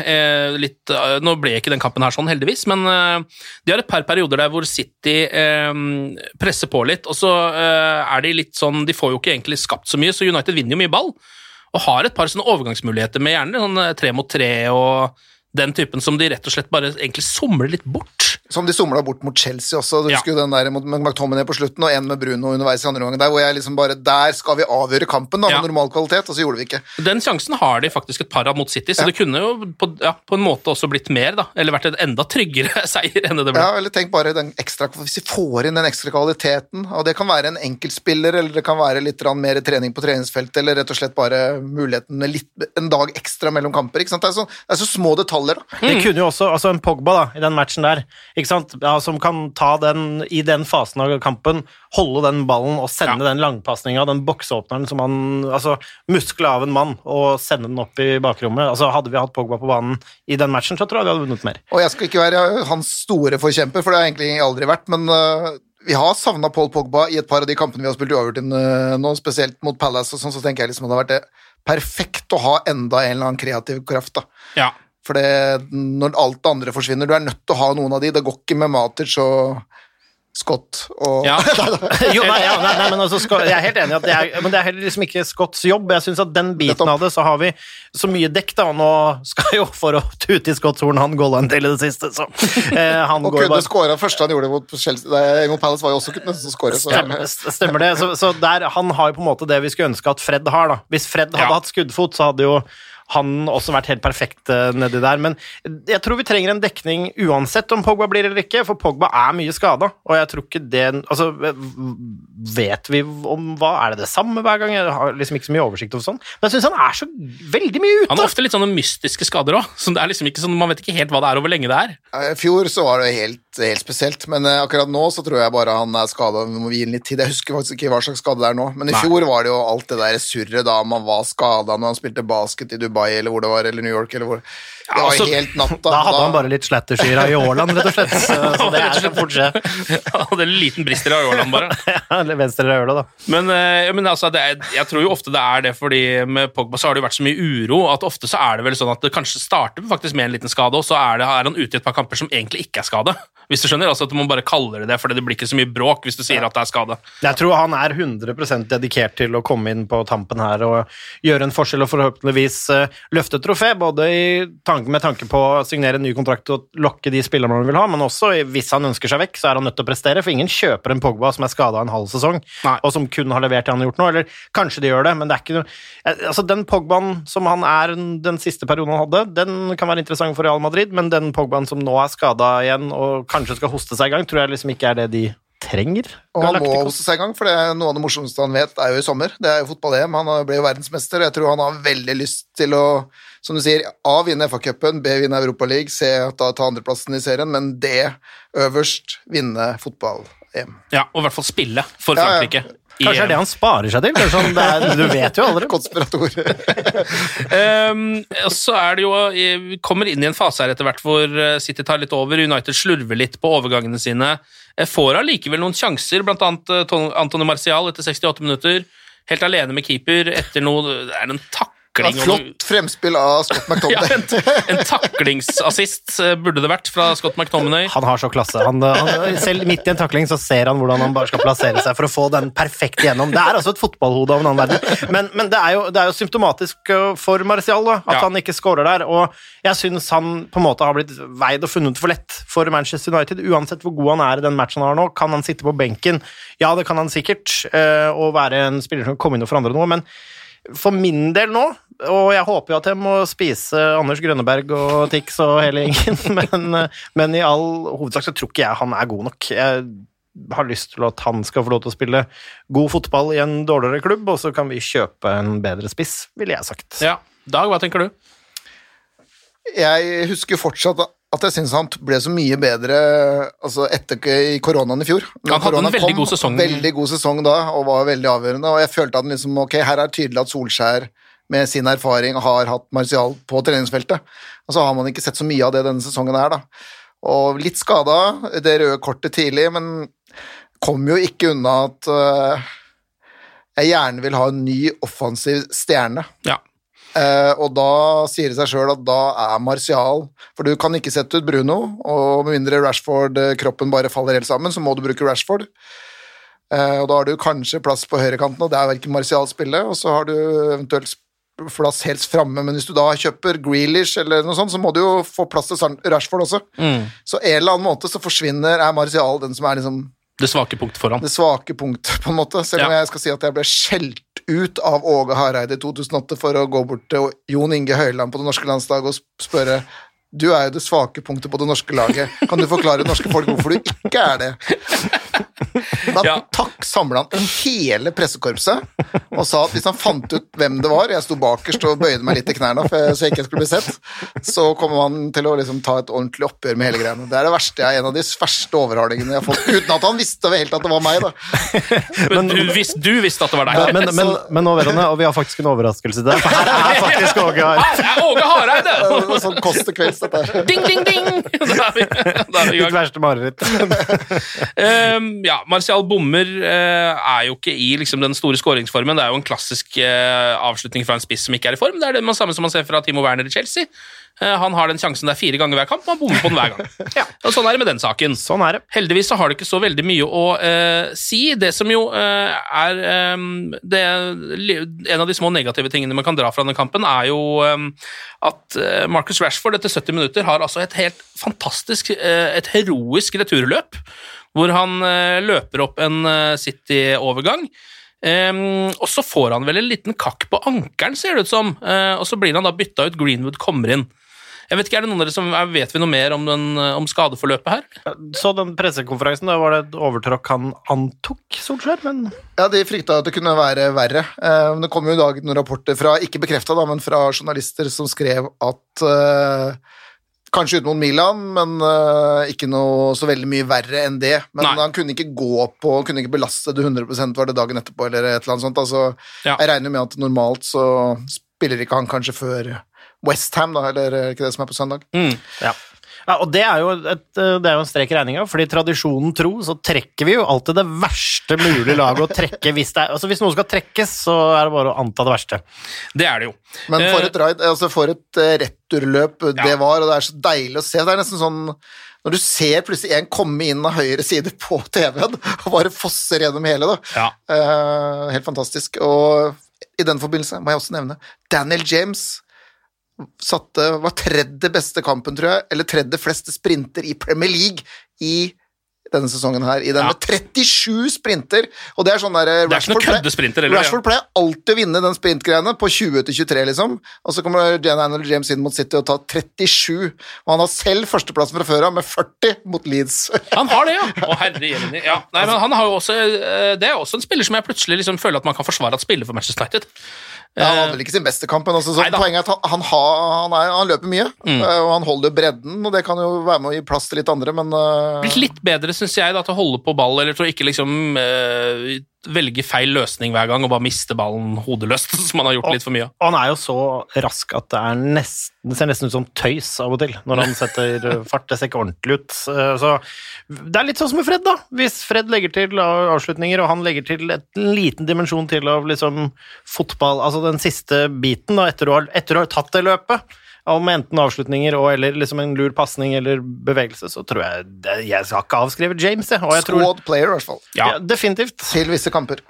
Nå ble ikke den kampen her sånn heldigvis, men de har et par perioder der hvor City presser på litt, og så er de litt sånn, de får jo ikke egentlig skapt så mye, så United vinner jo mye ball, og har et par sånne overgangsmuligheter med gjerne sånn 3 mot 3 og den typen som de rett og slett bare egentlig somler litt bort. Som de somlet bort mot Chelsea også, du husker jo den der med McTominay på slutten, og en med Bruno underveis i andre gangen der, hvor jeg liksom bare, der skal vi avgjøre kampen da, med normal kvalitet, og så gjorde vi ikke. Den sjansen har de faktisk et par av mot City, så det kunne jo på en måte også blitt mer da, eller vært et enda tryggere seier enn det ble. Ja, eller tenk bare den ekstra, hvis vi får inn den ekstra kvaliteten, og det kan være en enkeltspiller, eller det kan være litt mer trening på treningsfeltet, eller rett og slett bare muligheten med en dag ekstra mellom kamper, ikke sant? Det er så små detaljer da. Det kunne jo også, altså en Pogba da, i den matchen der, ikke sant? Ja, som kan ta den i den fasen av kampen, holde den ballen og sende den langpassningen, den boksåpneren som han, altså muskler av en mann, og sende den opp i bakrommet. Altså hadde vi hatt Pogba på banen i den matchen, så tror jeg vi hadde vunnet mer. Og jeg skal ikke være hans store forkjemper, for det har egentlig aldri vært, men vi har savnet Paul Pogba i et par av de kampene vi har spilt uavgjort nå, spesielt mot Palace og sånn, så tenker jeg liksom at det har vært det perfekt å ha enda en eller annen kreativ kraft da. Ja. For når alt det andre forsvinner, du nødt til å ha noen av de, det går ikke med Matic og Scott og... Ja. Jo, nei, men altså, jeg helt enig i at men det heller liksom ikke Scotts jobb. Jeg synes at den biten av det, så har vi så mye dekk da, og nå skal jo for å tute i Scotts horn, han golla en til i det siste, så han og kunne skåre første han gjorde mot Chelsea, mot Palace var jo også kunne skåre. Stemmer det, så der, han har jo på en måte det vi skulle ønske at Fred har da. Hvis Fred hadde hatt skuddfot, så hadde jo han også vært helt perfekt nedi der, men jeg tror vi trenger en dekning uansett om Pogba blir eller ikke, for Pogba mye skadet, og jeg tror ikke det, altså vet vi om hva, det samme hver gang? Jeg har liksom ikke så mye oversikt over sånn, men jeg synes han så veldig mye ute. Han ofte litt sånne mystiske skader også, så det liksom ikke sånn, man vet ikke helt hva det og hvor lenge det I fjor så var det helt spesielt, men akkurat nå så tror jeg bare han skadet, vi må gi inn litt tid, jeg husker faktisk ikke hva slags skade det nå, men I fjor var det jo alt det der surret da man var skadet når han spilte basket I Dubai eller hvor det var, eller New York, eller hvor det var altså, helt natta. Da hadde han bare litt slattersyra I Åland, rett og slett. Så det kan fort skje. Ja, det en liten brist I Åland bare. Eller venstre I Åland, da. Men altså, jeg tror jo ofte det det, fordi med Pogba så har det jo vært så mye uro, at ofte så det vel sånn at det kanskje starter faktisk med en liten skade, og så er han ute I et par kamper som egentlig ikke skade. Hvis du skjønner, altså at man bare kaller det fordi det blir ikke så mye bråk hvis du sier at det skade. Jeg tror han 100% dedikert til å komme inn på tampen her og gjøre en forskjell og forhåpentligvis løfte et trofé, både med tanke på å signere en ny kontrakt og lokke de spillerne man vil ha, men også hvis han ønsker seg vekk, så han nødt til å prestere, for ingen kjøper en Pogba som skadet en halv sesong, og som kun har levert det han har gjort nå, eller kanskje de gjør det, men det ikke noe... Altså, den Pogbaen som han den siste perioden han hadde, den kan være interessant for Real Madrid, men den Pogbaen som nå skadet igjen, og kanskje skal hoste seg I gang, tror jeg liksom ikke det de trenger. Og han må hoste seg I gang, for noe av det morsomste han vet jo I sommer, det jo fotball-EM, han ble jo verdensmester, jeg tror han har veldig lyst til å, som du sier, A, vinne FA-cupen, B, vinne Europa League, C, ta andreplassen I serien, men D, øverst, vinne fotball-EM. Ja, og I hvert fall spille for Frankrike. Ja. Kanskje det han sparer seg til, kanskje du vet jo aldri. Konspirator. Så det jo, kommer inn I en fase her etter hvert hvor City tar litt over, United slurver litt på overgangene sine, får allikevel noen sjanser, blant annet Anthony Martial etter 68 minutter, helt alene med keeper, etter noe, det en takling. Flott fremspill av Scott McTominay. Ja, en taklingsassist burde det vært fra Scott McTominay. Han har så klasse. Han, selv midt I en takling så ser han hvordan han bare skal plassere seg for å få den perfekt igjennom. Det altså et fotballhode av en annen verden. Men det jo symptomatisk for Martial da, at han ikke scorer der, og jeg synes han på en måte har blitt veid og funnet for lett for Manchester United, uansett hvor god han I den matchen han har nå. Kan han sitte på benken? Ja, det kan han sikkert, og være en spiller som kan komme inn og forandre noe, men for min del nå, og jeg håper jo at jeg må spise Anders Grønneberg og Tix og hele gjengen, men I all hovedsak så tror ikke jeg han god nok. Jeg har lyst til at han skal få lov til å spille god fotball I en dårligere klubb, og så kan vi kjøpe en bedre spiss, ville jeg sagt. Ja, Dag, hva tenker du? Jeg husker fortsatt at jeg synes han ble så mye bedre altså etter I koronaen I fjor. Han hadde en veldig god sesong. Veldig god sesong da, og var veldig avgjørende, og jeg følte at han liksom, ok, her tydelig at Solskjær med sin erfaring har hatt Martial på treningsfeltet, og så har man ikke sett så mye av det denne sesongen da. Og litt skadet, det røde kortet tidlig, men kom jo ikke unna at jeg gjerne vil ha en ny offensiv stjerne. Ja. Og da sier det seg selv at da Martial, for du kan ikke sette ut Bruno, og med mindre Rashford kroppen bare faller helt sammen, så må du bruke Rashford, og da har du kanskje plass på høyrekanten, og det hverken Martial spille, og så har du eventuelt plass helt fremme, men hvis du da kjøper Grealish eller noe sånt, så må du jo få plass til Rashford også, så en eller annen måte så forsvinner Martial den som liksom det svake punktet foran. Det svake punktet, på en måte, selv om jeg skal si at jeg ble skjelt ut av Åge Hareide I 2008 for å gå bort til Jon Inge Høyland på det norske landslaget og spørre, du jo det svake punktet på det norske laget, kan du forklare norske folk hvorfor du ikke det? Da samlet han hele pressekorpset og sa at hvis han fant ut hvem det var, jeg sto bakerst og bøyde meg litt I knærne så jeg ikke skulle bli sett, så kommer han til å liksom ta et ordentlig oppgjør med hele greiene. Det det verste en av de verste overhalingene jeg har fått, uten at han visste helt at det var meg da. Men du visste at det var deg. Men nå vet han det, og vi har faktisk en overraskelse der, for her faktisk Åge Hareide. Her Åge Hareide! Sånn kostekvelds dette Ding, ding, ding! Da vi Ditt verste mareritt. Ja, Martial bommer jo ikke i liksom, den store skåringsformen. Det jo en klassisk avslutning fra en spiss som ikke i form. Det det samme som man ser fra Timo Werner i Chelsea. Han har den sjansen der 4 ganger hver kamp, og han bommer på den hver gang. Og sånn det med den saken. Sånn det. Heldigvis så har det ikke så veldig mye å si. Det som jo en av de små negative tingene man kan dra fra denne kampen, jo at Marcus Rashford etter 70 minutter har altså et helt fantastisk, et heroisk returløp, hvor han løper opp en City-overgang. Og så får han vel en liten kakk på ankeren, ser det ut som, og så blir han da byttet ut, Greenwood kommer inn. Jeg vet ikke, det noen av dere som vet vi noe mer om skadeforløpet her? Så den pressekonferansen, da var det et overtråkk han antok, Solskjær, men... Ja, de fryktet at det kunne være verre. Det kom jo i dag noen rapporter fra, ikke bekreftet da, men fra journalister som skrev at kanskje ut mot Milan, men ikke noe så veldig mye verre enn det. Men han kunne ikke gå på, kunne ikke belaste det 100% var det dagen etterpå, eller et eller annet sånt. Altså, jeg regner med at normalt så spiller ikke han kanskje før West Ham, da, eller ikke det som på søndag. Ja, og det jo en strek i regninga, fordi tradisjonen tro, så trekker vi jo alltid det verste mulige laget å trekke hvis altså hvis noe skal trekkes, så det bare å anta det verste. Det det jo. Men for et ride, altså for et returløp det var, og det så deilig å se. Det nesten sånn, når du ser plutselig en komme inn av høyre side på TV-en, og bare fosser gjennom hele da. Helt fantastisk. Og i den forbindelse må jeg også nevne Daniel James var tredje beste kampen, tror jeg, eller tredje fleste sprinter i Premier League i denne sesongen her, i den med 37 sprinter, og det sånn der Rashford pleier alltid å vinne den sprintgreiene på 20-23 liksom, og så kommer Daniel James inn mot City og tar 37, og han har selv førsteplassen fra før av med 40 mot Leeds. Han har det, å herre jevnig. Ja. Nei, men han har jo også, det også en spiller som jeg plutselig liksom føler at man kan forsvare at spiller for Manchester United. Ja, han hadde vel ikke sin beste kamp, men altså, poenget at han løper mye, og han holder bredden, og det kan jo være med å gi plass til litt andre, men... Litt bedre, synes jeg, da, til å holde på ball, eller til å ikke liksom velge feil løsning hver gang, og bare miste ballen hodeløst, som han har gjort litt for mye. Og han jo så rask at det ser nesten ut som tøys av og til, når han setter fart, det ser ikke ordentlig ut. Så det litt sånn som med Fred da, hvis Fred legger til avslutninger, og han legger til en liten dimensjon til av liksom fotball, altså den siste biten da, etter å ha tatt det løpet, om enten avslutninger og eller liksom en lur passning eller bevegelse, så tror jeg skal ikke avskrive James, og jeg tror... Squad player i hvert fall. Ja, definitivt. Til visse kamper.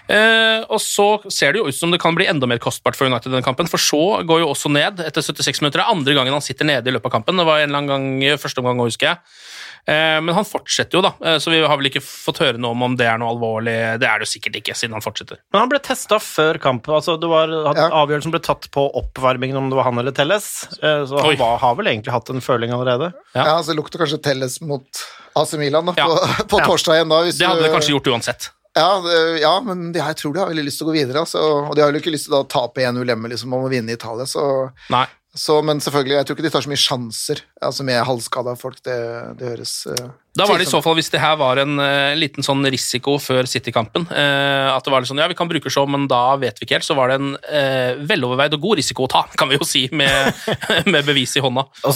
Og så ser det jo ut som det kan bli enda mer kostbart for United denne kampen, for så går jo også ned etter 76 minutter. Det andre gangen han sitter nede i løpet av kampen. Det var en eller annen gang, første omgang, husker jeg. Men han fortsetter jo da, så vi har vel ikke fått høre noe om det noe alvorlig. Det det jo sikkert ikke, siden han fortsetter. Men han ble testet før kampen, altså det var avgjørelsen ble tatt på oppvarmingen om det var han eller Telles, så han har vel egentlig hatt en føling allerede. Ja, så det lukter kanskje Telles mot AC Milan da, på torsdag igjen da. Det hadde det kanskje gjort uansett. Ja, men jeg tror de har veldig lyst til å gå videre, altså, og de har jo ikke lyst til å tape 1-0 hjemme liksom, om å vinne i Italia, så... Nei. Så, men selvfølgelig, jeg tror ikke de tar så mye sjanser altså med halvskada folk, det høres da var det i så fall, hvis det her var en liten sånn risiko før City-kampen, at det var litt sånn, ja, vi kan bruke så, men da vet vi ikke helt, så var det en veloverveid og god risiko å ta, kan vi jo si, med bevis i hånda. Og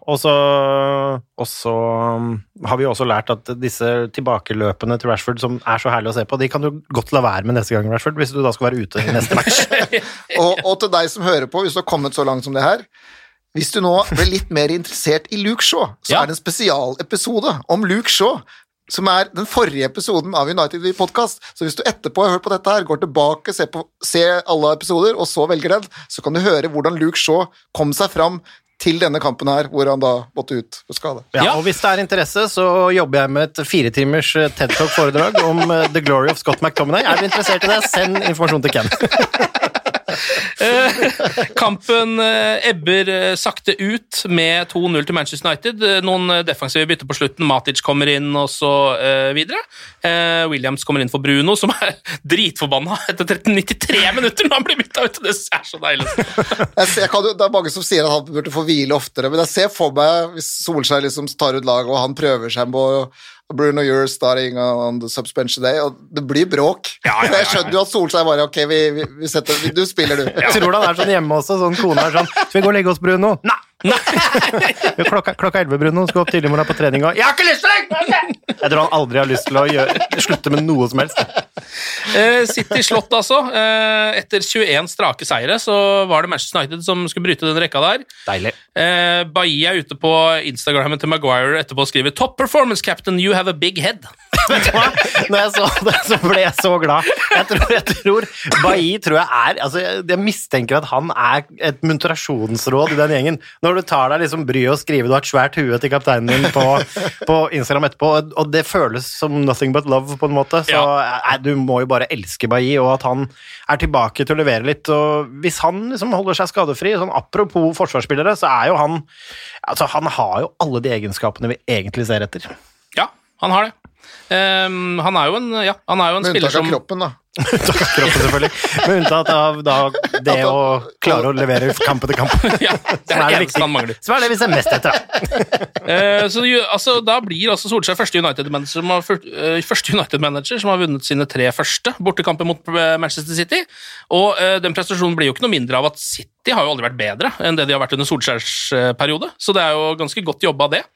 så har vi også lært at disse tilbakeløpene til Rashford, som så herlig å se på, de kan du godt la være med neste gang, Rashford, hvis du da skal være ute i neste match. og til deg som hører på, hvis du har kommet så langt som det her, hvis du nå ble litt mer interessert i Luke Shaw, så det en spesialepisode om Luke Shaw, som den forrige episoden av United Podcast. Så hvis du etterpå har hørt på dette her, går tilbake, se alle episoder, og så velger den, så kan du høre hvordan Luke Shaw kom seg fram til denne kampen her, hvor han da måtte ut på skade. Ja, og hvis det interesse, så jobber jeg med et 4 timers TED Talk-foredrag om The Glory of Scott McTominay. Du interessert i det, send informasjon til Ken. Kampen ebber sakte ut med 2-0 til Manchester United. Noen defensive bytter på slutten. Matic kommer inn og så videre. Williams kommer inn for Bruno, som dritforbanna etter 93 minutter når han blir byttet ut. Det så deilig. Det mange som sier at han burde få hvile oftere, men jeg ser for meg hvis Solskjær liksom tar ut lag og han prøver seg på Bruno, you're starting on the suspension day, og det blir bråk. Jeg skjønner jo at Solskjær bare, ok, vi setter, du spiller du. Jeg tror han sånn hjemme også, sånn kone sånn, skal vi gå og legge oss, Bruno? Nei, Klokka 11, Bruno, skal opp tidlig i morgen på trening, og jeg har ikke lyst til det! Jeg tror han aldri har lyst til å slutte med noe som helst. City slått altså. Etter 21 strake seire så var det Manchester United som skulle bryte den rekka der. Deilig. Bailly er ute på Instagrammen til Maguire etterpå og skriver «Top performance, captain, you have a big head». Når jeg så det, så ble jeg så glad. Jeg tror Bailly tror jeg altså jeg mistenker at han er et munterasjonsråd i den gjengen. Når du tar deg liksom bry og skriver du har et svært hue til kapteinen din på Instagram etterpå, og det føles som nothing but love på en måte, så du må jo bare elske Bailly, og at han er tilbake til å levere litt, og hvis han liksom holder seg skadefri, sånn apropos forsvarsspillere, så er jo han, altså han har jo alle de egenskapene vi egentlig ser etter. Ja, han har det. Han er jo en spiller som... Med unntak av kroppen, da. Unntak av kroppen, selvfølgelig. Med unntak av det å klare å levere kamp etter kamp. Ja, det er det eneste han mangler. Så er det vi ser mest etter, altså, da blir altså Solskjær første United-manager som har vunnet sine 3 første bortekamper mot Manchester City, og den prestasjonen blir jo ikke noe mindre av at City har jo aldri vært bedre enn det de har vært under Solskjærs periode, så det er jo ganske godt jobba det.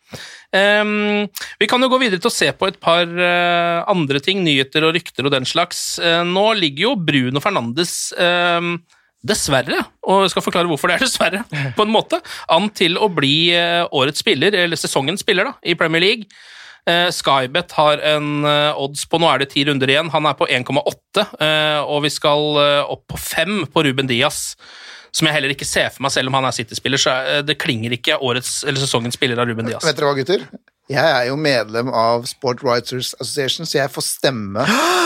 Vi kan jo gå videre til å se på et par andre ting, nyheter og rykter og den slags. Nå ligger jo Bruno Fernandes dessverre, og jeg skal forklare hvorfor det er dessverre, på en måte, an til å bli årets spiller, eller sesongens spiller da, i Premier League. Skybet har en odds på, nå er det 10 runder igjen, han er på 1,8, og vi skal opp på 5 på Ruben Dias, som jeg heller ikke ser for meg selv om han er City-spiller, så det klinger ikke årets eller sesongens spiller av Ruben Dias. Vet dere hva, gutter? Jeg er jo medlem av Sport Writers Association, så jeg får stemme.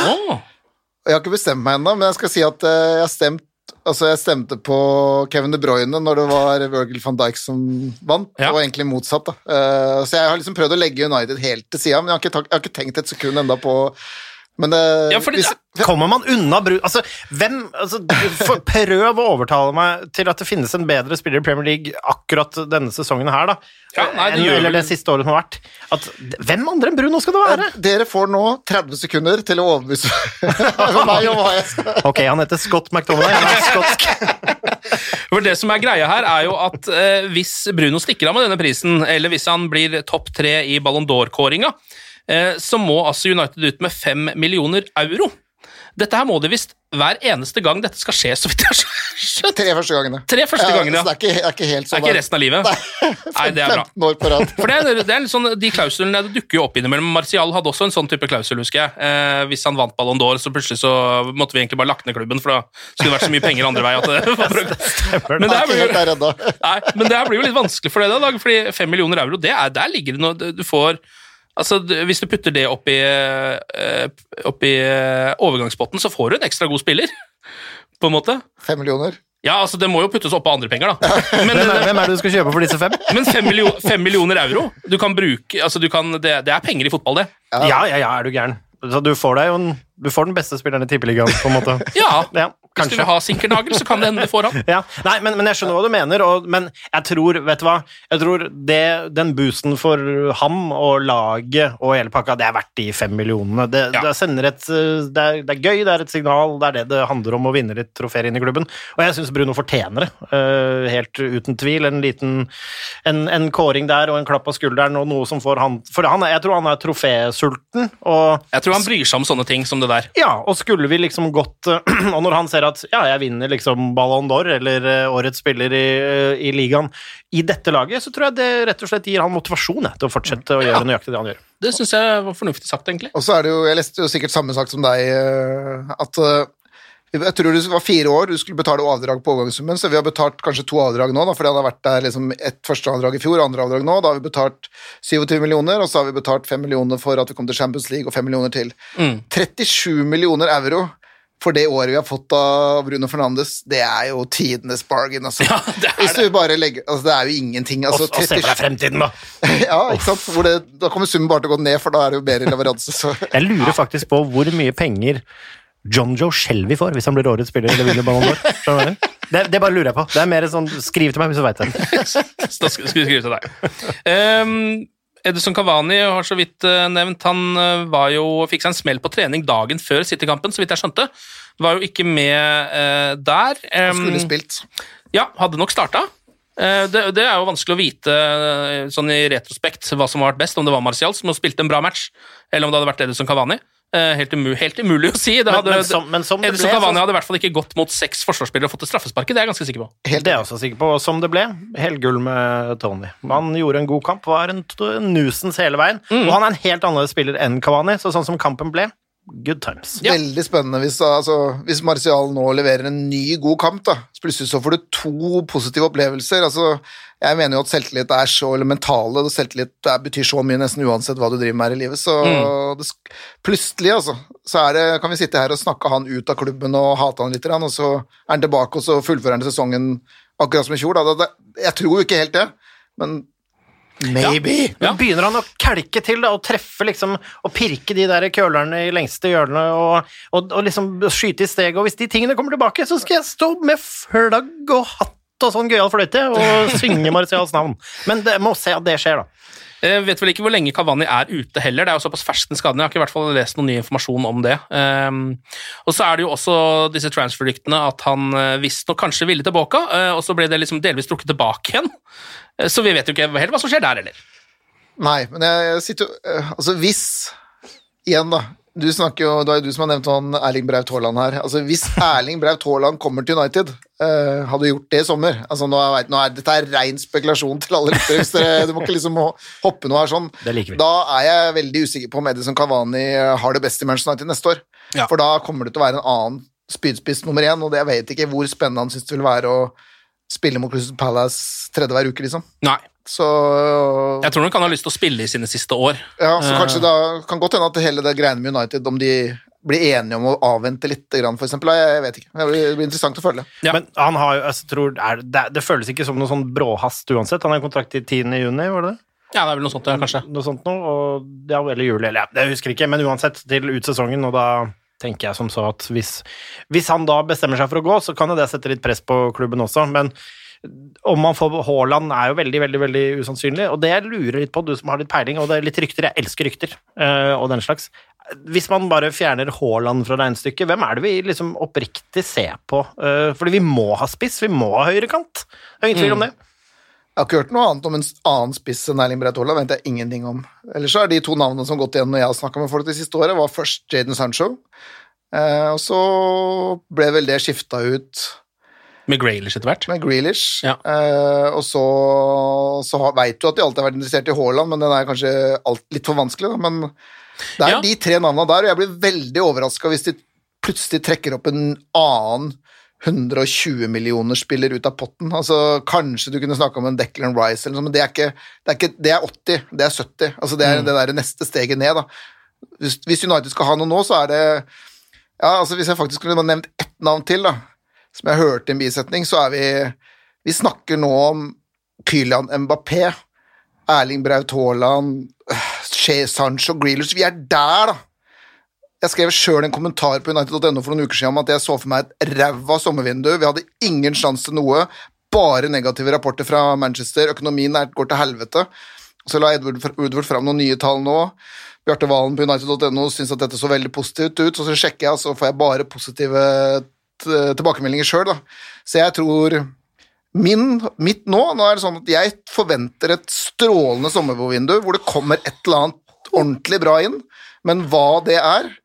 Jeg har ikke bestemt meg ennå, men jeg skal si at jeg stemte på Kevin De Bruyne når det var Virgil van Dijk som vant, og egentlig motsatt da. Så jeg har liksom prøvd å legge United helt til siden, men jeg har ikke tenkt et sekund enda på... Men kommer man unna altså, prøv å overtale meg til at det finnes en bedre spiller i Premier League akkurat denne sesongen her da, eller det siste året som har vært hvem andre enn Bruno skal det være? Dere får nå 30 sekunder til å overbevise meg om hva jeg skal. Ok, han heter Scott McTominay, han er skotsk. For det som er greia her er jo at hvis Bruno stikker av med denne prisen, eller hvis han blir topp 3 i Ballon d'Or-kåringa, så må altså United ut med 5 millioner euro. Dette her må de visst hver eneste gang dette skal skje, så vidt jeg har skjønt. 3 første gangene. 3 første gangene, ja. Så det er ikke helt sånn. Det er ikke resten av livet. Nei, det er bra. 15 år på rad. For det er litt sånn, de klausulene dukker jo opp innimellom. Martial hadde også en sånn type klausul, husker jeg. Hvis han vant Ballon d'Or, så plutselig så måtte vi egentlig bare lagt ned klubben, for da skulle det vært så mye penger andre vei. Men det her blir jo litt vanskelig for det da, fordi 5 millioner euro, der ligger det noe du får. Altså, hvis du putter det opp i overgangspotten, så får du en ekstra god spiller, på en måte. 5 millioner? Ja, altså, det må jo puttes opp på andre penger, da. Men, hvem er det du skal kjøpe for disse 5? Men 5 millioner euro, du kan bruke, altså, det er penger i fotball, det. Ja, er du gæren. Så du får den beste spilleren i tippeligaen, på en måte. Ja, kanskje. Hvis du vil ha Sinkernagel, så kan det hende du får han. Ja. Nei, men jeg skjønner hva du mener, men jeg tror, vet du hva, den boosten for ham og laget og hele pakka, det er verdt de 5 millionene. Det sender det er gøy, det er et signal, det er det handler om å vinne litt trofeer inn i klubben, og jeg synes Bruno fortjener det, helt uten tvil, en kåring der, og en klapp på skulderen, og noe som får han, for jeg tror han er trofésulten, og... Jeg tror han bryr seg om sånne ting som det der. Ja, og skulle vi liksom gått, og når han ser at jeg vinner liksom Ballon d'Or eller årets spiller i ligaen i dette laget, så tror jeg det rett og slett gir han motivasjon til å fortsette å gjøre nøyaktig det han gjør. Det synes jeg var fornuftig sagt, egentlig. Og så er det jo, jeg leste jo sikkert samme sagt som deg, at jeg tror det var 4 år du skulle betale avdrag på overgangssummen, så vi har betalt kanskje 2 avdrag nå, fordi han har vært der liksom et første avdrag i fjor, andre avdrag nå, da har vi betalt 27 millioner, og så har vi betalt 5 millioner for at vi kom til Champions League, og 5 millioner til. 37 millioner euro for det året vi har fått av Bruno Fernandes, det er jo tidenes bargain, altså. Ja, hvis du bare legger, altså det er jo ingenting, altså. Og se for deg fremtiden, da. Ja, ikke sant, da kommer summen bare til å gå ned, for da er det jo bedre leveranse, så. Jeg lurer faktisk på hvor mye penger John Joe Shelby får, hvis han blir årets spiller eller vinner Ballon d'Or. Det bare lurer jeg på. Det er mer sånn, skriv til meg hvis du vet det. Da skal vi skrive til deg. Edison Cavani har så vidt nevnt, han fikk seg en smell på trening dagen før City-kampen, så vidt jeg skjønte. Var jo ikke med der. Han skulle spilt. Ja, hadde nok startet. Det jo vanskelig å vite sånn i retrospekt hva som har vært best, om det var Martial som spilte en bra match, eller om det hadde vært Edinson Cavani. Helt umulig å si. Edinson Cavani hadde i hvert fall ikke gått mot 6 forsvarsspillere og fått et straffespark, det er jeg ganske sikker på. Det er jeg også sikker på, som det ble. Helgull med Tony. Han gjorde en god kamp, var en nusens hele veien, og han en helt annerledes spiller enn Cavani, så sånn som kampen ble, good times. Ja. Veldig spennende hvis Martial nå leverer en ny god kamp da, plutselig så får du 2 positive opplevelser, jeg mener jo at selvtillit så elementale, og selvtillit betyr så mye nesten uansett hva du driver med her i livet, så plutselig så kan vi sitte her og snakke han ut av klubben og hate han litt, og så han tilbake, og så fullfører han sesongen akkurat som i fjor, da. Jeg tror jo ikke helt det, men maybe. Ja. Men begynner han å kelke til da, og treffe liksom, og pirke de der kølerne i lengste hjørne, og liksom skyte i steg, og hvis de tingene kommer tilbake, så skal jeg stå med flagg og hatt og sånn gøyal fløyte, og synge Martials navn. Men det må se at det skjer da. Jeg vet vel ikke hvor lenge Cavani ute heller, det jo såpass ferskt den skaden, jeg har ikke i hvert fall lest noen ny informasjon om det. Og så det jo også disse transfer-ryktene at han visst nok kanskje ville tilbake, og så ble det liksom delvis trukket tilbake igjen. Så vi vet jo ikke helt hva som skjer der, eller? Nei, men jeg sitter jo... hvis... Igjen da, du snakker jo... Det jo du som har nevnt han Erling Braut Haaland her. Hvis Erling Braut Haaland kommer til United, hadde gjort det i sommer. Nå dette ren spekulasjon til alle lyttere, du må ikke liksom hoppe noe her sånn. Da jeg veldig usikker på om Edinson Cavani har det beste i Manchester United neste år. Ja. For da kommer det til å være en annen spydspiss nummer 1, og jeg vet ikke hvor spennende han synes det vil være å spille mot Crystal Palace 3. hver uke, liksom. Nei. Så jeg tror nok han har lyst til å spille i sine siste år. Ja, så kanskje da kan godt hende at hele det greiene med United, om de blir enige om å avvente litt, for eksempel, jeg vet ikke. Det blir interessant å følge. Ja. Men han har jo, jeg tror, det føles ikke som noe sånn bråhast uansett. Han har en kontrakt til 10. juni, var det det? Ja, det vel noe sånt, kanskje. Noe sånt noe, og eller juli, eller jeg husker ikke, men uansett til ut sesongen, og da tenker jeg som så at hvis han da bestemmer seg for å gå, så kan jo det sette litt press på klubben også, men om man får Haaland jo veldig, veldig, veldig usannsynlig, og det jeg lurer litt på, du som har litt peiling, og det litt rykter, jeg elsker rykter, og den slags. Hvis man bare fjerner Haaland fra regnestykket, hvem det vi liksom oppriktig ser på? Fordi vi må ha spiss, vi må ha høyrekant. Det ingen tvil om det. Jeg har ikke hørt noe annet om en annen spiss enn Erling Braut Haaland, vet jeg ingenting om. Ellers så de 2 navnene som gått igjen når jeg har snakket med folk de siste året, var først Jadon Sancho, og så ble vel det skiftet ut med Grealish etter hvert. Med Grealish, ja. Og så vet du at de alltid har vært interessert i Haaland, men den kanskje litt for vanskelig, da. Men det de 3 navnene der, og jeg blir veldig overrasket hvis de plutselig trekker opp en annen 120 millioner spiller ut av potten. Kanskje du kunne snakke om en Declan Rice, eller noe, men det er 80, det er 70. Det det der neste steget ned, da. Hvis United skal ha noe nå, så det hvis jeg faktisk kunne nevnt ett navn til, da, som jeg hørte i en bisetning, så vi snakker nå om Kylian Mbappé, Erling Braut Haaland, Sancho, Grealish, vi der da. Jeg skrev selv en kommentar på United.no for noen uker siden om at jeg så for meg et ræva sommervindu, vi hadde ingen sjanse til noe, bare negative rapporter fra Manchester, økonomien går til helvete, så la Woodward fram noen nye tall nå, Bjarte Valen på United.no synes at dette så veldig positivt ut, så sjekker jeg, så får jeg bare positive tilbakemeldinger selv da. Så jeg tror mitt nå det sånn at jeg forventer et strålende sommervindu hvor det kommer et eller annet ordentlig bra inn, men hva det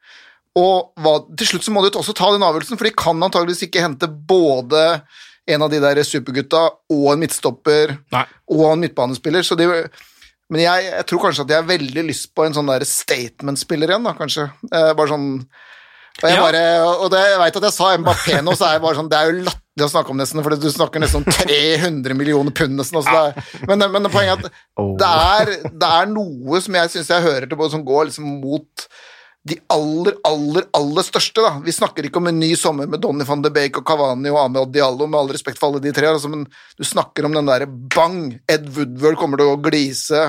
og til slutt så må du også ta den avgjørelsen, for de kan antageligvis ikke hente både en av de der supergutta og en midtstopper og en midtbanespiller, så men jeg tror kanskje at jeg har veldig lyst på en sånn der statement-spiller igjen da, kanskje, bare sånn. Og jeg vet at jeg sa Mbappé nå, så bare sånn, det jo latterlig å snakke om nesten, for du snakker nesten om 300 millioner pund nesten, men poenget det noe som jeg synes jeg hører til både som går liksom mot de aller største da. Vi snakker ikke om en ny sommer med Donny van de Beek og Cavani og Amad Diallo, med all respekt for alle de 3, men du snakker om den der bang, Ed Woodward kommer til å glise,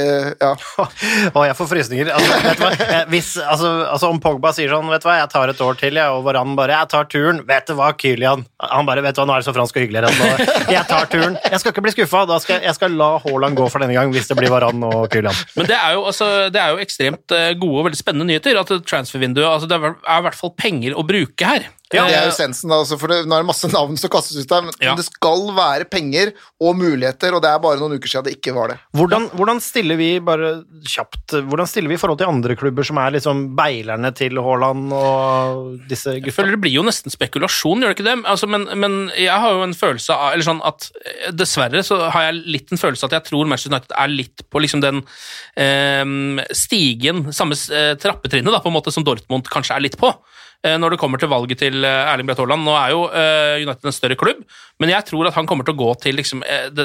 jeg får frysninger, vet du hva, om Pogba sier sånn, vet du hva, jeg tar et år til, og Varane bare, jeg tar turen, vet du hva, Kylian, han bare, vet du hva, nå det så fransk og hyggelig, jeg tar turen, jeg skal ikke bli skuffet, jeg skal la Haaland gå for denne gang, hvis det blir Varane og Kylian. Men det jo ekstremt gode og veldig spennende nyheter, at transfervinduet, det i hvert fall penger å bruke her. Det jo essensen da, altså, for nå det masse navn som kastes ut der, men det skal være penger og muligheter, og det bare noen uker siden det ikke var det. Hvordan stiller vi, bare kjapt, hvordan stiller vi i forhold til andre klubber som liksom beilerne til Haaland og disse gutta? Jeg føler det blir jo nesten spekulasjon, gjør det ikke det? Altså, men jeg har jo en følelse av, eller sånn at dessverre så har jeg litt en følelse at jeg tror Manchester United litt på liksom den stigen, samme trappetrinnet da, på en måte som Dortmund kanskje litt på, når det kommer til valget til Erling Braut Haaland. Nå jo United en større klubb, men jeg tror at han kommer til å gå til liksom,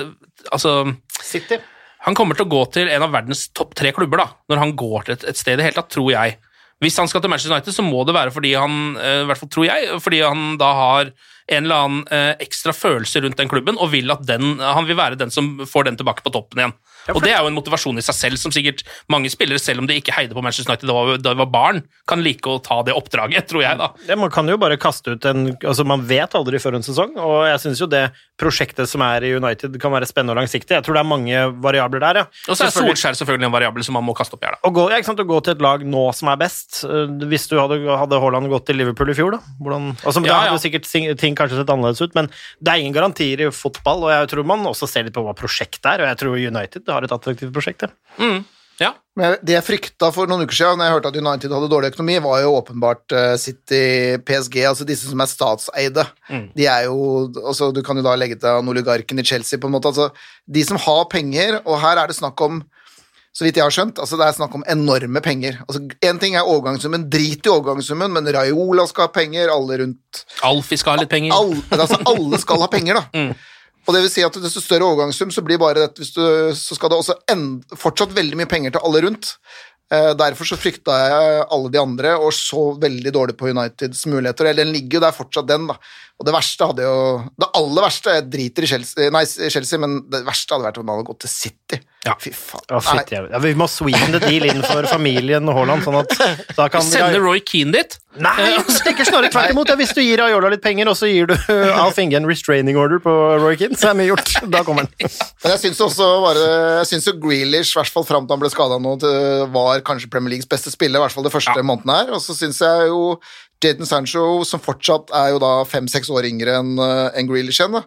City. Han kommer til å gå til en av verdens topp 3 klubber da, når han går til et sted i hele tatt, tror jeg. Hvis han skal til Manchester United, så må det være fordi han, i hvert fall tror jeg, fordi han da har en eller annen ekstra følelse rundt den klubben, og vil at han vil være den som får den tilbake på toppen igjen. Og det jo en motivasjon i seg selv, som sikkert mange spillere, selv om de ikke heide på Manchester United da de var barn, kan like å ta det oppdraget, tror jeg da. Man kan jo bare kaste ut altså man vet aldri før en sesong, og jeg synes jo det prosjektet som i United kan være spennende og langsiktig. Jeg tror det mange variabler der, ja. Og så Solskjær selvfølgelig en variabel som man må kaste opp her da. Å gå til et lag nå som best, hvis du hadde Haaland gått til Liverpool i fjor da, da hadde sikkert ting kanskje sett annerledes ut, men det ingen garantier i fotball, og jeg tror man også ser litt på hva prosjektet og jeg tror United har et attraktivt prosjekt. Ja. Men det jeg fryktet for noen uker siden, når jeg hørte at United hadde dårlig økonomi, var jo åpenbart City, PSG, altså disse som statseide. De jo, altså du kan jo da legge til oligarken i Chelsea på en måte, altså de som har penger, og her det snakk om, så vidt jeg har skjønt, altså det snakk om enorme penger. Altså en ting overgangssummen, drit i overgangssummen, men Raiola skal ha penger, alle rundt. Alfie skal ha litt penger. Alle skal ha penger da. Og det vil si at desto større overgangssum, så blir bare det, så skal det også fortsatt veldig mye penger til alle rundt. Derfor så frykta jeg alle de andre, og så veldig dårlig på Uniteds muligheter, eller den ligger jo der fortsatt den da. Og det verste hadde jo, det aller verste, jeg driter i Chelsea, men det verste hadde vært om han hadde gått til City. Ja. Fy faen. Vi må sweeten the deal inn for familien Haaland, sånn at da kan sender Roy Keane dit? Nei, ikke snarere tvert imot. Hvis du gir Raiola litt penger, og så gir du Alf Inge en restraining order på Roy Keane, så mye gjort. Da kommer han. Men jeg synes også jeg synes jo Grealish, i hvert fall frem til han ble skadet nå, var kanskje Premier Leagues beste spiller, i hvert fall det første måneden her, og så synes jeg jo Jadon Sancho, som fortsatt jo da 5-6 år yngre enn Grealish igjen,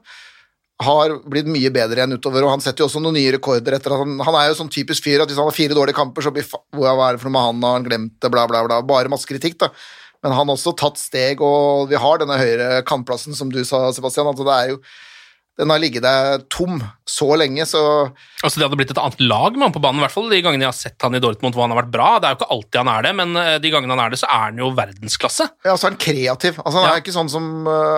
har blitt mye bedre igjen utover, og han setter jo også noen nye rekorder etter at han jo sånn typisk fyr, at hvis han har 4 dårlige kamper, så blir hva det for noe med han, og han glemte, bla bla bla, bare masse kritikk da, men han har også tatt steg, og vi har denne høyre kantplassen, som du sa, Sebastian, altså det jo den har ligget der tom så lenge, så... Altså det hadde blitt et annet lag med han på banen, i hvert fall de gangene jeg har sett han i Dortmund hvor han har vært bra. Det jo ikke alltid han det, men de gangene han det, så han jo verdensklasse. Ja, så han kreativ. Altså han ikke sånn som...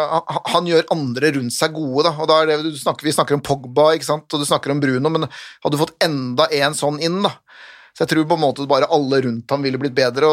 Han gjør andre rundt seg gode, da. Og da det vi snakker om Pogba, ikke sant? Og du snakker om Bruno, men hadde du fått enda en sånn inn, da. Så jeg tror på en måte bare alle rundt ham ville blitt bedre,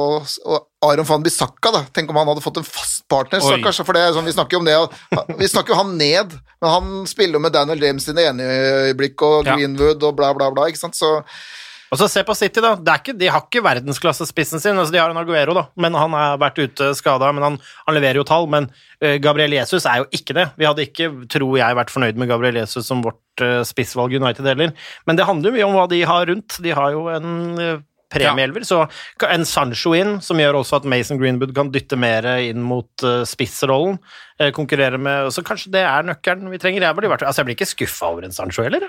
og Aron van Bissaka da, tenk om han hadde fått en fast partner, så kanskje, for det sånn, vi snakker jo om det, vi snakker jo han ned, men han spiller jo med Daniel James i det ene øyeblikk, og Greenwood, og bla bla bla, ikke sant, så... Og så se på City da, de har ikke verdensklasse-spissen sin, altså de har en Aguero da, men han har vært ute skadet, men han leverer jo tall, men Gabriel Jesus jo ikke det. Vi hadde ikke, tror jeg, vært fornøyd med Gabriel Jesus som vårt spissvalg United heller, men det handler jo mye om hva de har rundt. De har jo en premieelver, så en Sancho inn, som gjør også at Mason Greenwood kan dytte mer inn mot spissrollen, konkurrere med, så kanskje det nøkkelen vi trenger. Jeg blir ikke skuffet over en Sancho heller.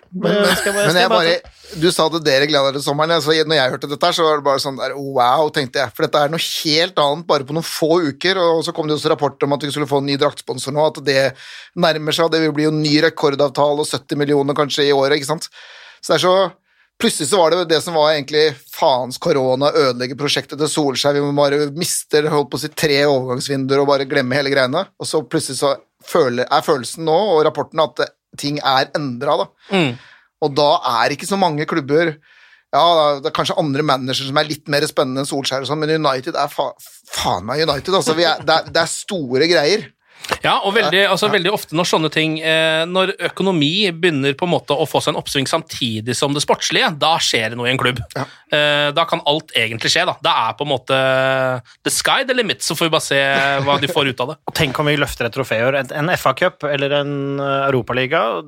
Du sa det dere gleder dere sommeren, så når jeg hørte dette her, så var det bare sånn der, wow, tenkte jeg, for dette noe helt annet bare på noen få uker, og så kom det også rapporter om at vi skulle få en ny draktsponsor nå, at det nærmer seg, det vil bli jo en ny rekordavtale, og 70 millioner kanskje i året, ikke sant? Så det så plutselig så var det som var egentlig faens korona, ødelegge prosjektet til Solskjær, vi må bare miste, holdt på å si 3 overgangsvinduer og bare glemme hele greiene, og så plutselig så følelsen nå, og rapporten at ting endret da. Og da ikke så mange klubber, ja, det kanskje andre managere som litt mer spennende enn Solskjær og sånn, men United faen meg United, altså det store greier. Ja, og veldig ofte når sånne ting, når økonomi begynner på en måte å få seg en oppsving samtidig som det sportslige, da skjer det noe i en klubb. Ja. Da kan alt egentlig skje, da. Det på en måte the sky the limit, så får vi bare se hva de får ut av det. Og tenk om vi løfter et troféer, en FA Cup eller en Europaliga,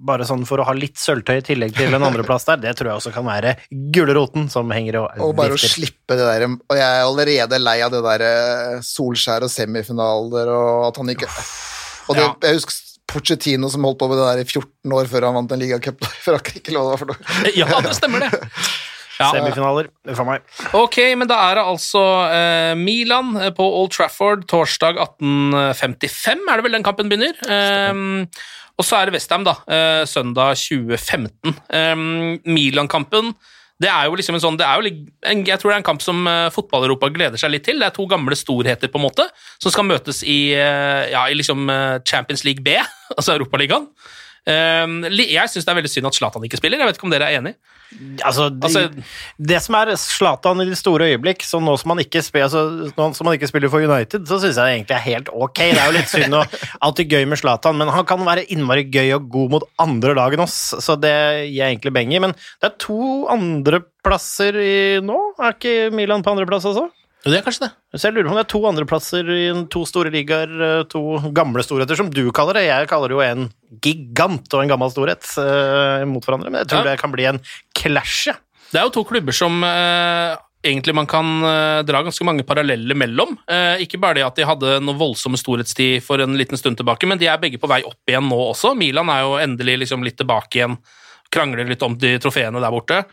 bare sånn for å ha litt sølvtøy I tillegg til en andreplass der, det tror jeg også kan være gulleroten som henger og bare å slippe det der, og jeg allerede lei av det der Solskjær og semifinaler, og at han ikke og det, jeg husker Pochettino som holdt på med det der I 14 år før han vant en ligacup, for han ikke lov det for noe. Ja, det stemmer det. Semifinaler, for meg. Ok, men da det altså Milan på Old Trafford, torsdag 18:55, det vel den kampen begynner. Og så det West Ham da, søndag 2015. Milan-kampen, det jo liksom en sånn, jeg tror det en kamp som fotball-Europa gleder seg litt til. Det to gamle storheter på en måte, som skal møtes I liksom Champions League B, altså Europaligaen. Jeg synes det veldig synd at Zlatan ikke spiller. Jeg vet ikke om dere enig? Altså, det som Zlatan I de store øyeblikk, så nå som han ikke spiller for United, så synes jeg det egentlig helt ok. Det jo litt synd og alltid gøy med Zlatan, men han kan være innmari gøy og god mot andre lag enn oss, så det gir jeg egentlig beng I. Men det 2 andre plasser nå. Ikke Milan på andre plass også? Jo, det kanskje det. Så jeg lurer på om det 2 andre plasser I 2 store ligaer, 2 gamle storheter, som du kaller det. Jeg kaller det jo en gigant og en gammel storhet mot hverandre, men jeg tror det kan bli en clash. Det jo 2 klubber som egentlig man kan dra ganske mange paralleller mellom. Ikke bare det at de hadde noe voldsomme storhetstid for en liten stund tilbake, men de begge på vei opp igjen nå også. Milan jo endelig liksom litt tilbake igjen, krangler litt om de trofeene der borte.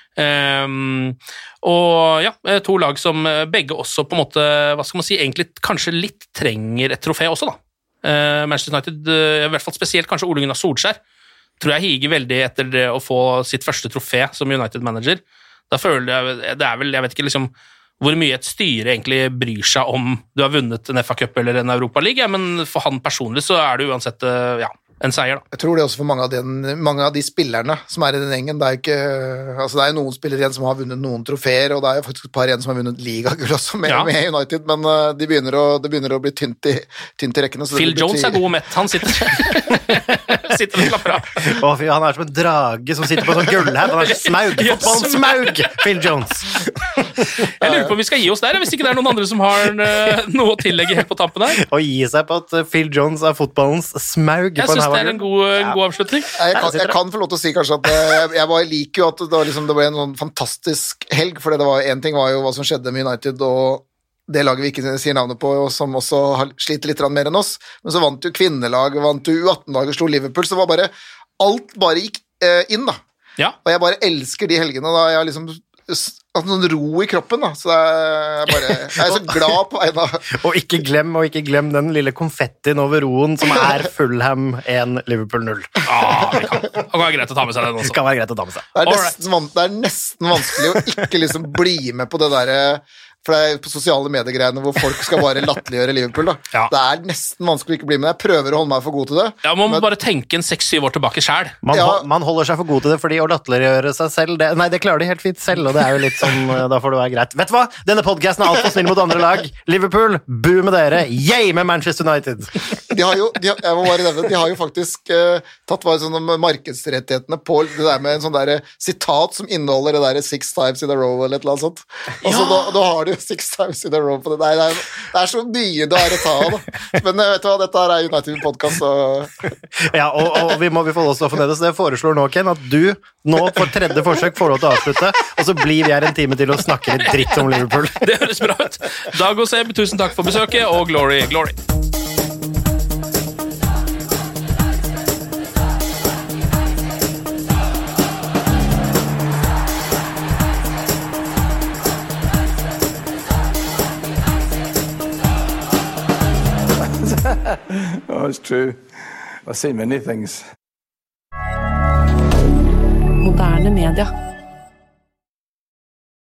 Og ja, 2 lag som begge også på en måte, hva skal man si, egentlig kanskje litt trenger et trofé også da. Manchester United, I hvert fall spesielt kanskje Ole Gunnar Solskjær, tror jeg higer veldig etter det å få sitt første trofé som United-manager. Da føler jeg, det vel, jeg vet ikke liksom hvor mye et styre egentlig bryr seg om du har vunnet en FA Cup eller en Europa League, men for han personlig så det uansett, ja, en seier da. Jeg tror det også for mange av de spillerne som I den gjengen, det ikke, altså det jo noen spillere igjen som har vunnet noen trofeer, og det jo faktisk et par igjen som har vunnet ligagull også med United, men det begynner å bli tynt I rekkene. Phil Jones god og mett, han sitter og klapper av. Han som en drage som sitter på sånn gullhaug, han smaug, fotballsmaug, Phil Jones. Jeg lurer på om vi skal gi oss der, hvis ikke det noen andre som har noe å tillegge helt på tampen her. Og gi seg på at Phil Jones fotballens smaug på det en god avslutning. Jeg kan få lov til å si kanskje at jeg bare liker jo at det ble en sånn fantastisk helg, for det en ting var jo hva som skjedde med United og det laget vi ikke sier navnet på, og som også har slitt litt mer enn oss, men så vant jo kvinnelag, vant jo U18-laget, slo Liverpool, så var bare alt bare gikk inn da. Ja. Og jeg bare elsker de helgene da jeg liksom sånn ro I kroppen da, så jeg så glad på vegne av og ikke glem den lille konfettien over roen som Fulham 1, Liverpool 0. Det kan være greit å ta med seg den også. Det kan være greit å ta med seg. Det nesten vanskelig å ikke liksom bli med på det der, for det på sosiale mediegreiene hvor folk skal bare latterliggjøre Liverpool da. Ja. Det nesten vanskelig å ikke bli med. Jeg prøver å holde meg for god til det. Ja, man må bare tenke 6-7 år tilbake selv. Man holder seg for god til det, fordi å latterliggjøre seg selv, det klarer de helt fint selv, og det jo litt sånn, da får det være greit. Vet du hva? Denne podcasten alt for snill mot andre lag. Liverpool, bu med dere. Yay med Manchester United. Jeg må bare nevne, de har jo faktisk tatt bare sånne markedsrettighetene på det der med en sånn der sitat som inneholder det der 6 times in a row eller et eller annet sånt. Og så da har du 6 times in a row på det. Det så mye det å ta av da. Men vet du hva, dette United podcast så... Ja, og vi får også få ned det, så jeg foreslår nå, Ken, at du nå for 3. forsøk får lov til å avslutte, og så blir vi her en time til å snakke litt dritt om Liverpool. Det høres bra ut. Dag og Seb, tusen takk for besøket, og glory, glory. Oh, it's true. I've seen many things. Moderne media.